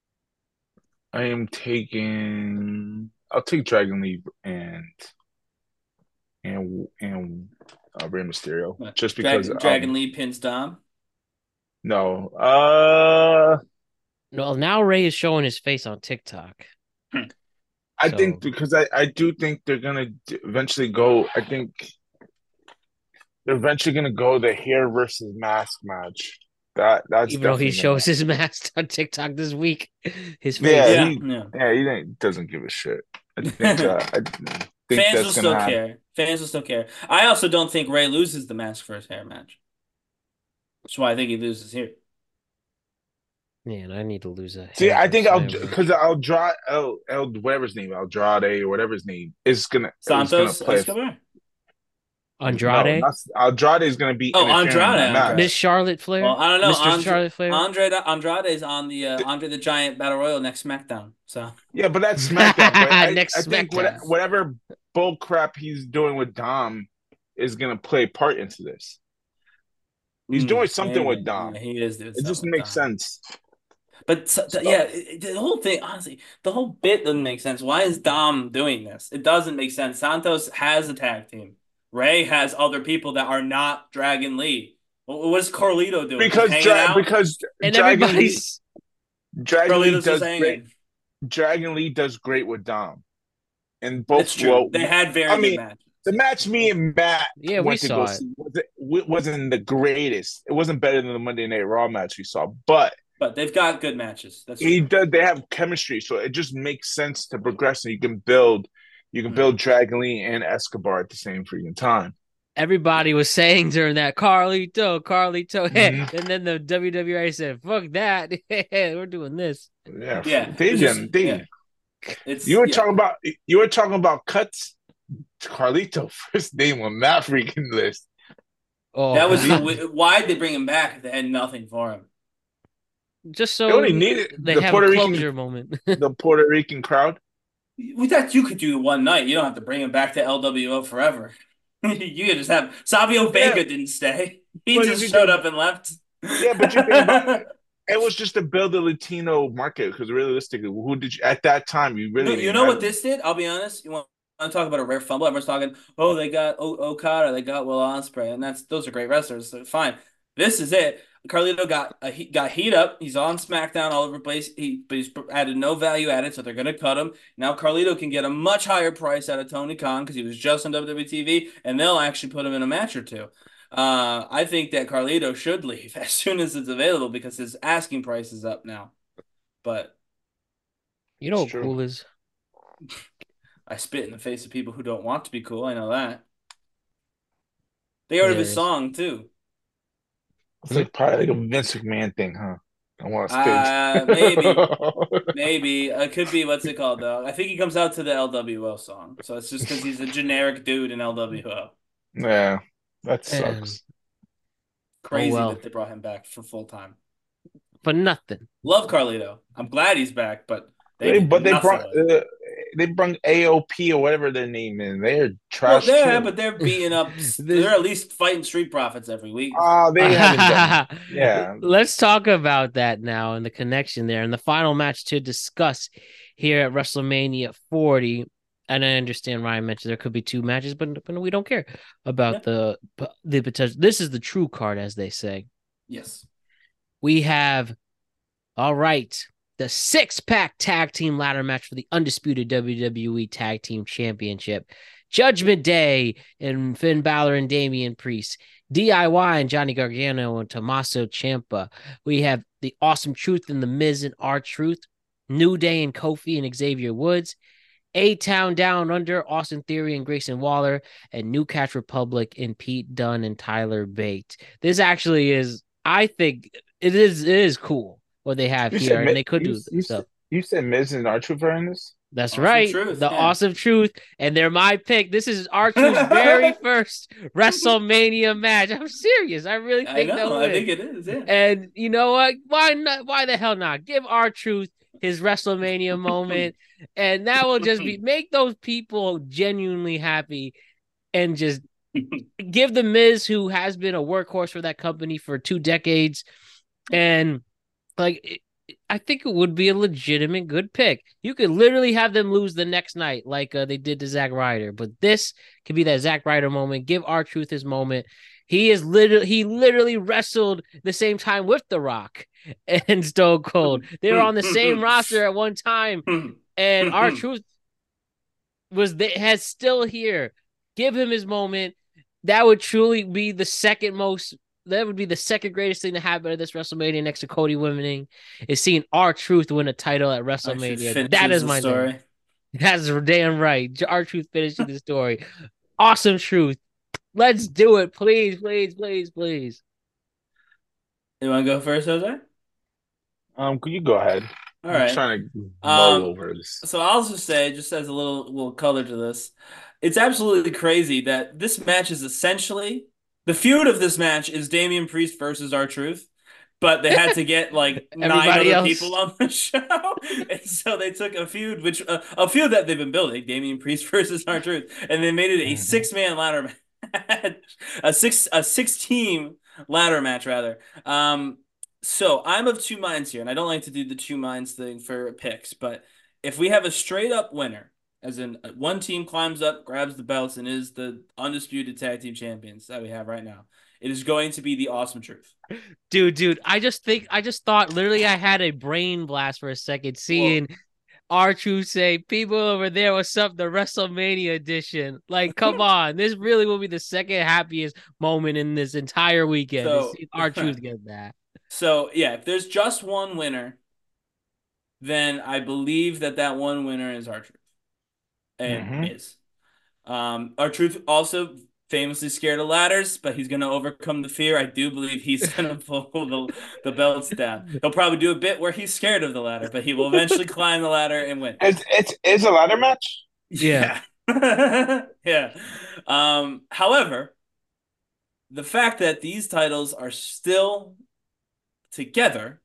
I am taking. I'll take Dragon Lee and and and uh, Rey Mysterio What? just because. Dragon, Dragon um, Lee pins Dom. No. Uh, No, now Ray is showing his face on TikTok. I So- think because I I do think they're gonna d- eventually go. I think they're eventually gonna go the hair versus mask match. That that's Even though he definitely shows gonna- his mask on TikTok this week, his face. Yeah, Yeah, he, yeah. yeah, he ain't- doesn't give a shit. I think uh, I think Fans that's will gonna still happen. care. Fans will still care. I also don't think Ray loses the mask for his hair match. That's why I think he loses here. Man, I need to lose a. See, hair I think I'll versus hair because I'll draw El El whatever his name, Andrade or whatever his name is gonna is gonna Santos play. Escobar. Andrade, No, that's Andrade is going to be Oh, interfering in Andrade, that match. Andrade. Miss Charlotte Flair. Well, I don't know. Mister Andre, Charlotte Flair. Andre Andrade's on the uh, Andre the Giant Battle Royal next SmackDown. So Yeah, but that's SmackDown. But I, Next I think what, SmackDown. whatever bull crap he's doing with Dom is going to play a part into this. He's mm, doing something maybe. with Dom. Yeah, he is doing It something just with makes Dom. sense. But so, So- yeah, it- the whole thing, honestly, the whole bit doesn't make sense. Why is Dom doing this? It doesn't make sense. Santos has a tag team. Ray has other people that are not Dragon Lee. What what is Carlito doing? Because Just hanging dra- out? because And Dragon Lee, everybody's Dragon Lee Carlito's does just great. hanging. Dragon Lee does great with Dom, and both. It's true. Well, They had very I good mean, matches. the match me and Matt Yeah, we went to saw go it. see wasn't, wasn't the greatest. It wasn't better than the Monday Night Raw match we saw, but But they've got good matches. That's he true. does. They have chemistry, so it just makes sense to progress, and you can build, you can Mhm. build Dragon Lee and Escobar at the same freaking time. everybody was saying during that Carlito, Carlito, Mhm. and then the W W E said, "Fuck that, we're doing this." Yeah, Yeah, they it's didn't. just- They, yeah. It's you were yeah. talking about you were talking about cuts. Carlito first name on that freaking list. Oh, That was God. the, why'd they bring him back if they had nothing for him? just They so only needed they the have Puerto a Rican- closure moment. The Puerto Rican crowd. We thought you could do one night. You don't have to bring him back to L W O forever. You could just have Savio Vega Yeah. didn't stay. He But just you showed think- up and left. Yeah, but you think about it. It was just to build the Latino market because realistically, who did you at that time? You really No, didn't you know have what this did? I'll be honest. You want to talk about a rare fumble? Everyone's talking, oh, they got o- Okada, they got Will Ospreay, and that's those are great wrestlers. So fine. This is it. Carlito got a, he got heat up. He's on SmackDown all over the place. He but he's added no value added, so they're gonna cut him. Now Carlito can get a much higher price out of Tony Khan because he was just on W W E T V, and they'll actually put him in a match or two. Uh, I think that Carlito should leave as soon as it's available because his asking price is up now. But You know what It's true. cool is? I spit in the face of people who don't want to be cool. I know that. They heard of his Yes. song too. It's like probably like a Vince McMahon thing, huh? I want to spit. Uh, maybe, maybe it could be what's it called though. I think he comes out to the L W O song, so it's just because he's a generic dude in L W O. Yeah, that And- sucks. Crazy Oh, well. that they brought him back for full time. For nothing. Love Carlito. I'm glad he's back, but they They, did but they nothing brought with it. uh, they brought A O P or whatever their name is. They're Well, trash. yeah, too. but they're beating up. They're at least fighting Street Profits every week. Ah, they haven't done. Yeah. Let's talk about that now and the connection there. And the final match to discuss here at WrestleMania forty. And I understand Ryan mentioned there could be two matches, but, but we don't care about Yeah. the the potential. This is the true card, as they say. Yes. We have, all right, the six pack tag team ladder match for the undisputed W W E Tag Team Championship. Judgment Day and Finn Balor and Damian Priest. D I Y and Johnny Gargano and Tommaso Ciampa. We have the Awesome Truth and the Miz and R-Truth. New Day and Kofi and Xavier Woods. A-Town Down Under, Austin Theory and Grayson Waller. And New Catch Republic and Pete Dunne and Tyler Bate. This actually is, I think, it is it is cool what they have You here. said And Mi- they could you, do you stuff. said, you said Miz and R-Truth are in this? That's Awesome right. Truth, the yeah. Awesome Truth. And they're my pick. This is R-Truth's very first WrestleMania match. I'm serious. I really I think they'll know. win. I think it is. Yeah. And you know what? Why not? Why the hell not? Give R-Truth his WrestleMania moment. And that will just be make those people genuinely happy and just give the Miz, who has been a workhorse for that company for two decades, and like it, I think it would be a legitimate good pick. You could literally have them lose the next night, like uh, they did to Zack Ryder, but this could be that Zack Ryder moment. Give R-Truth his moment. He is literally he literally wrestled the same time with The Rock and Stone Cold. They were on the same roster at one time, and R-Truth was the, has still here. Give him his moment. That would truly be the second most. That would be the second greatest thing to happen at this WrestleMania next to Cody winning is seeing R-Truth win a title at WrestleMania. That is my story. thing. That's damn right. R-Truth finishing the story. Awesome Truth. Let's do it, please, please, please, please. You want to go first, Jose? Um, could you go ahead? All I'm right. trying to Um, mull over this. So I'll just say, just as a little little color to this, it's absolutely crazy that this match is essentially the feud of this match is Damian Priest versus R-Truth, but they had to get like nine Everybody other people else. on the show, and so they took a feud, which uh, a feud that they've been building, Damian Priest versus R-Truth, and they made it a Mhm. six man ladder match, a six a six team ladder match rather. Um, so I'm of two minds here, and I don't like to do the two minds thing for picks, but if we have a straight up winner, as in uh, one team climbs up, grabs the belts, and is the undisputed tag team champions that we have right now, it is going to be the Awesome Truth. Dude, dude, I just think I just thought literally I had a brain blast for a second Well, seeing R-Truth say, people over there, what's up? The WrestleMania edition. Like, come on. This really will be the second happiest moment in this entire weekend is so, seeing R-Truth get that. so yeah, if there's just one winner, then I believe that that one winner is R-Truth and Mhm. Miz. Um, R-Truth also famously scared of ladders, but he's going to overcome the fear. I do believe he's going to pull the, the belts down. He'll probably do a bit where he's scared of the ladder, but he will eventually climb the ladder and win. It's it's it's a ladder match. Yeah. Yeah. Yeah. Um, however, the fact that these titles are still together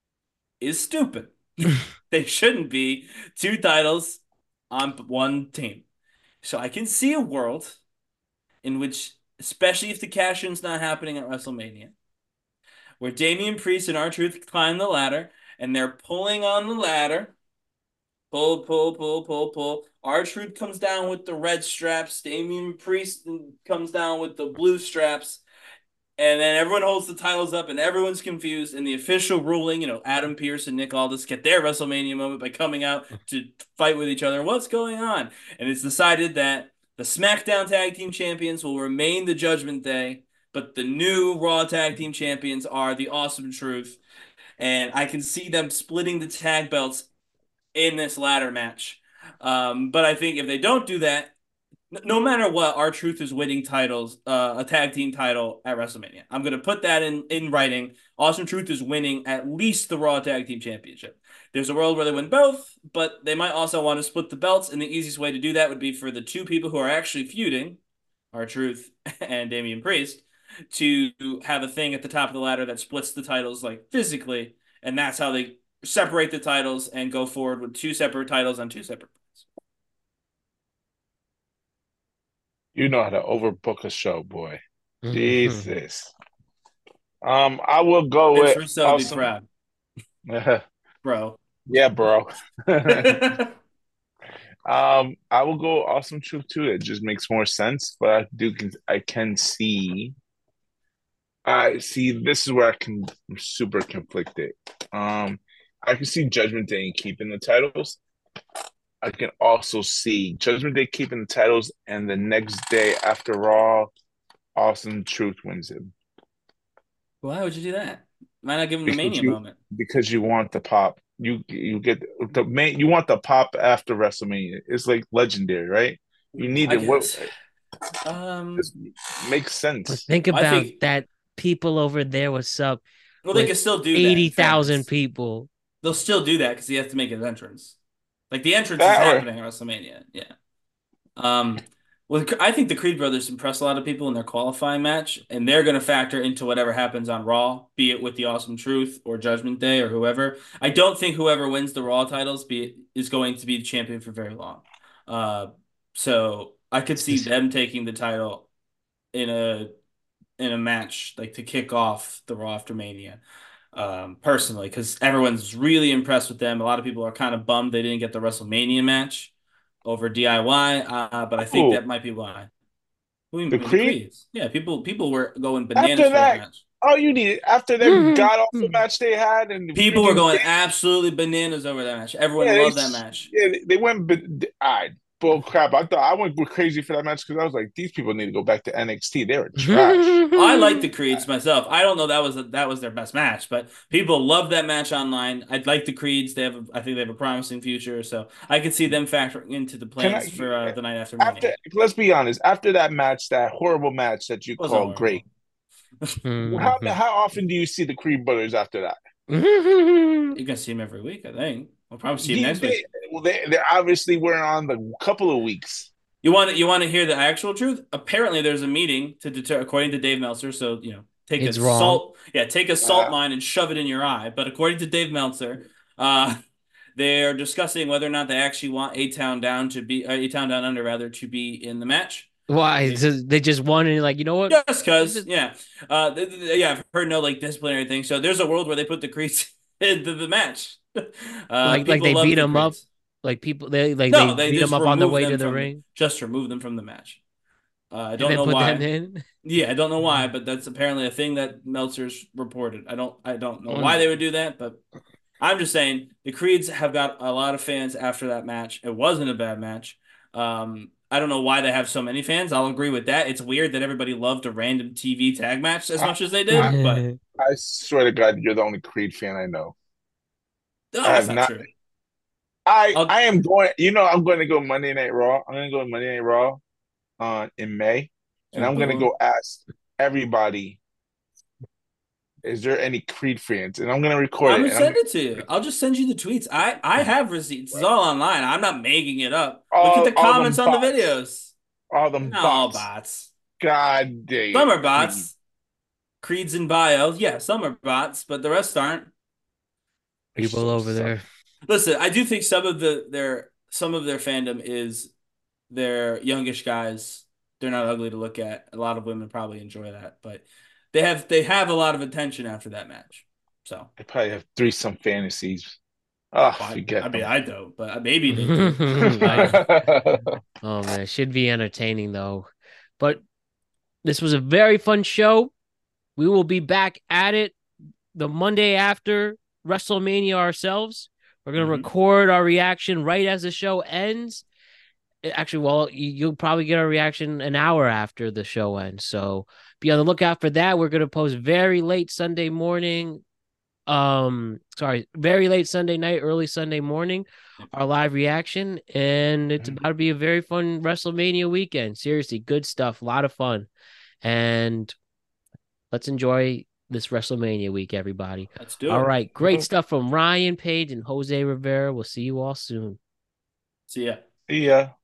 is stupid. They shouldn't be two titles on one team. So I can see a world in which, especially if the cash in's not happening at WrestleMania, where Damian Priest and R-Truth climb the ladder and they're pulling on the ladder. Pull, pull, pull, pull, pull. R-Truth comes down with the red straps. Damian Priest comes down with the blue straps. And then everyone holds the titles up and everyone's confused. And the official ruling, you know, Adam Pearce and Nick Aldis get their WrestleMania moment by coming out to fight with each other. What's going on? And it's decided that the SmackDown Tag Team Champions will remain the Judgment Day, but the new Raw Tag Team Champions are the Awesome Truth. And I can see them splitting the tag belts in this ladder match. Um, but I think if they don't do that, no matter what, R-Truth is winning titles, uh, a tag team title at WrestleMania. I'm gonna put that in in writing. Awesome Truth is winning at least the Raw Tag Team Championship. There's a world where they win both, but they might also want to split the belts, and the easiest way to do that would be for the two people who are actually feuding, R-Truth and Damian Priest, to have a thing at the top of the ladder that splits the titles like physically, and that's how they separate the titles and go forward with two separate titles on two separate. You know how to overbook a show, boy. Jesus. Um, I will go Vince with Russo would be awesome. proud, bro. Yeah, bro. um, I will go Awesome Truth too. It just makes more sense, but I do can I can see. I see. This is where I can I'm super conflicted. Um, I can see Judgment Day keeping the titles. I can also see Judgment Day keeping the titles, and the next day after Raw, Awesome Truth wins it. Why would you do that? Why not give him the Because Mania you moment? because you want the pop. You you get the main. You want the pop after WrestleMania. It's like legendary, right? You need I it. What guess. Um, this makes sense. Think I about think. that people over there, what's up, Well, they with can still do that. eighty In thousand fairness, people. they'll still do that because he has to make his entrance. Like the entrance is That or happening at WrestleMania. Yeah. Um. Well, I think the Creed brothers impress a lot of people in their qualifying match, and they're going to factor into whatever happens on Raw, be it with the Awesome Truth or Judgment Day or whoever. I don't think whoever wins the Raw titles be is going to be the champion for very long. Uh, so I could see them taking the title in a in a match like to kick off the Raw after Mania. Um, personally, because everyone's really impressed with them. A lot of people are kind of bummed they didn't get the WrestleMania match over D I Y, uh, but I think oh that might be why. We the mean the Creed. Creeds. Yeah, people people were going bananas After for that that, match. all you need after that god awful match they had and the People were freaking going absolutely bananas over that match. Everyone yeah, they loved that match. yeah they went. But all right, bull crap. I thought I went crazy for that match because I was like, these people need to go back to N X T. They were trash. I like the Creeds myself. I don't know that was a, that was their best match, but people love that match online. I'd like the Creeds. They have, a, I think they have a promising future, so I could see them factoring into the Can plans I for uh, the night after Mania. after? Let's be honest. After that match, that horrible match that you Wasn't call great. horrible. How how often do you see the Creed brothers after that? You can see him every week, I think. We'll probably see him He, next they, week. well, they they obviously were on the couple of weeks. You want you want to hear the actual truth? Apparently, there's a meeting to deter, according to Dave Meltzer. So you know, take a It's wrong. salt, yeah, take a salt Uh, mine and shove it in your eye. But according to Dave Meltzer, uh, they're discussing whether or not they actually want A Town Down to be uh, A Town Down Under rather to be in the match. Why? They, Just- They just wanted like, you know what? just because, yeah, uh, th- th- yeah, I've heard no like disciplinary thing. So there's a world where they put the Creeds into the match. Uh, Like like people they love beat the him up. Creeds. Like people they like they No, they beat him just up on the remove way to them the from ring just remove them from the match. Uh, I and don't then know put them why. in. Yeah, I don't know why, but that's apparently a thing that Meltzer's reported. I don't I don't know why On they would do that, but I'm just saying the Creeds have got a lot of fans after that match. It wasn't a bad match. Um, I don't know why they have so many fans. I'll agree with that. It's weird that everybody loved a random T V tag match as I, much as they I, did, but I swear to God, you're the only Creed fan I know. no, I that's have not not. true. I I'll, I am going. You know, I'm going to go Monday Night Raw. I'm going to go Monday Night Raw uh, in May, and so I'm going to boom. go ask everybody, is there any Creed fans? And I'm going to record I'm it. gonna And I'm send it to you. I'll just send you the tweets. I I have receipts. It's all online. I'm not making it up. Look at all the all them comments on the bots, videos. all They're them not all bots. bots. God Some damn are Creed. bots. Creeds and bios. Yeah, some are bots, but the rest aren't. They're people so over suck. there. Listen, I do think some of the their some of their fandom is their youngish guys. They're not ugly to look at. A lot of women probably enjoy that, but they have they have a lot of attention after that match. So They probably have threesome fantasies. Oh, I, I forget mean them. I don't, but maybe they do. I oh man, should be entertaining though. But this was a very fun show. We will be back at it the Monday after WrestleMania ourselves. We're gonna Mhm. record our reaction right as the show ends. Actually, well, you'll probably get our reaction an hour after the show ends. So be on the lookout for that. We're gonna post very late Sunday morning. Um, sorry, very late Sunday night, early Sunday morning, our live reaction, and it's about to be a very fun WrestleMania weekend. Seriously, good stuff, a lot of fun, and let's enjoy this WrestleMania week, everybody. Let's do All it. right, great stuff from Ryan Page and Jose Rivera. We'll see you all soon. See ya. Yeah.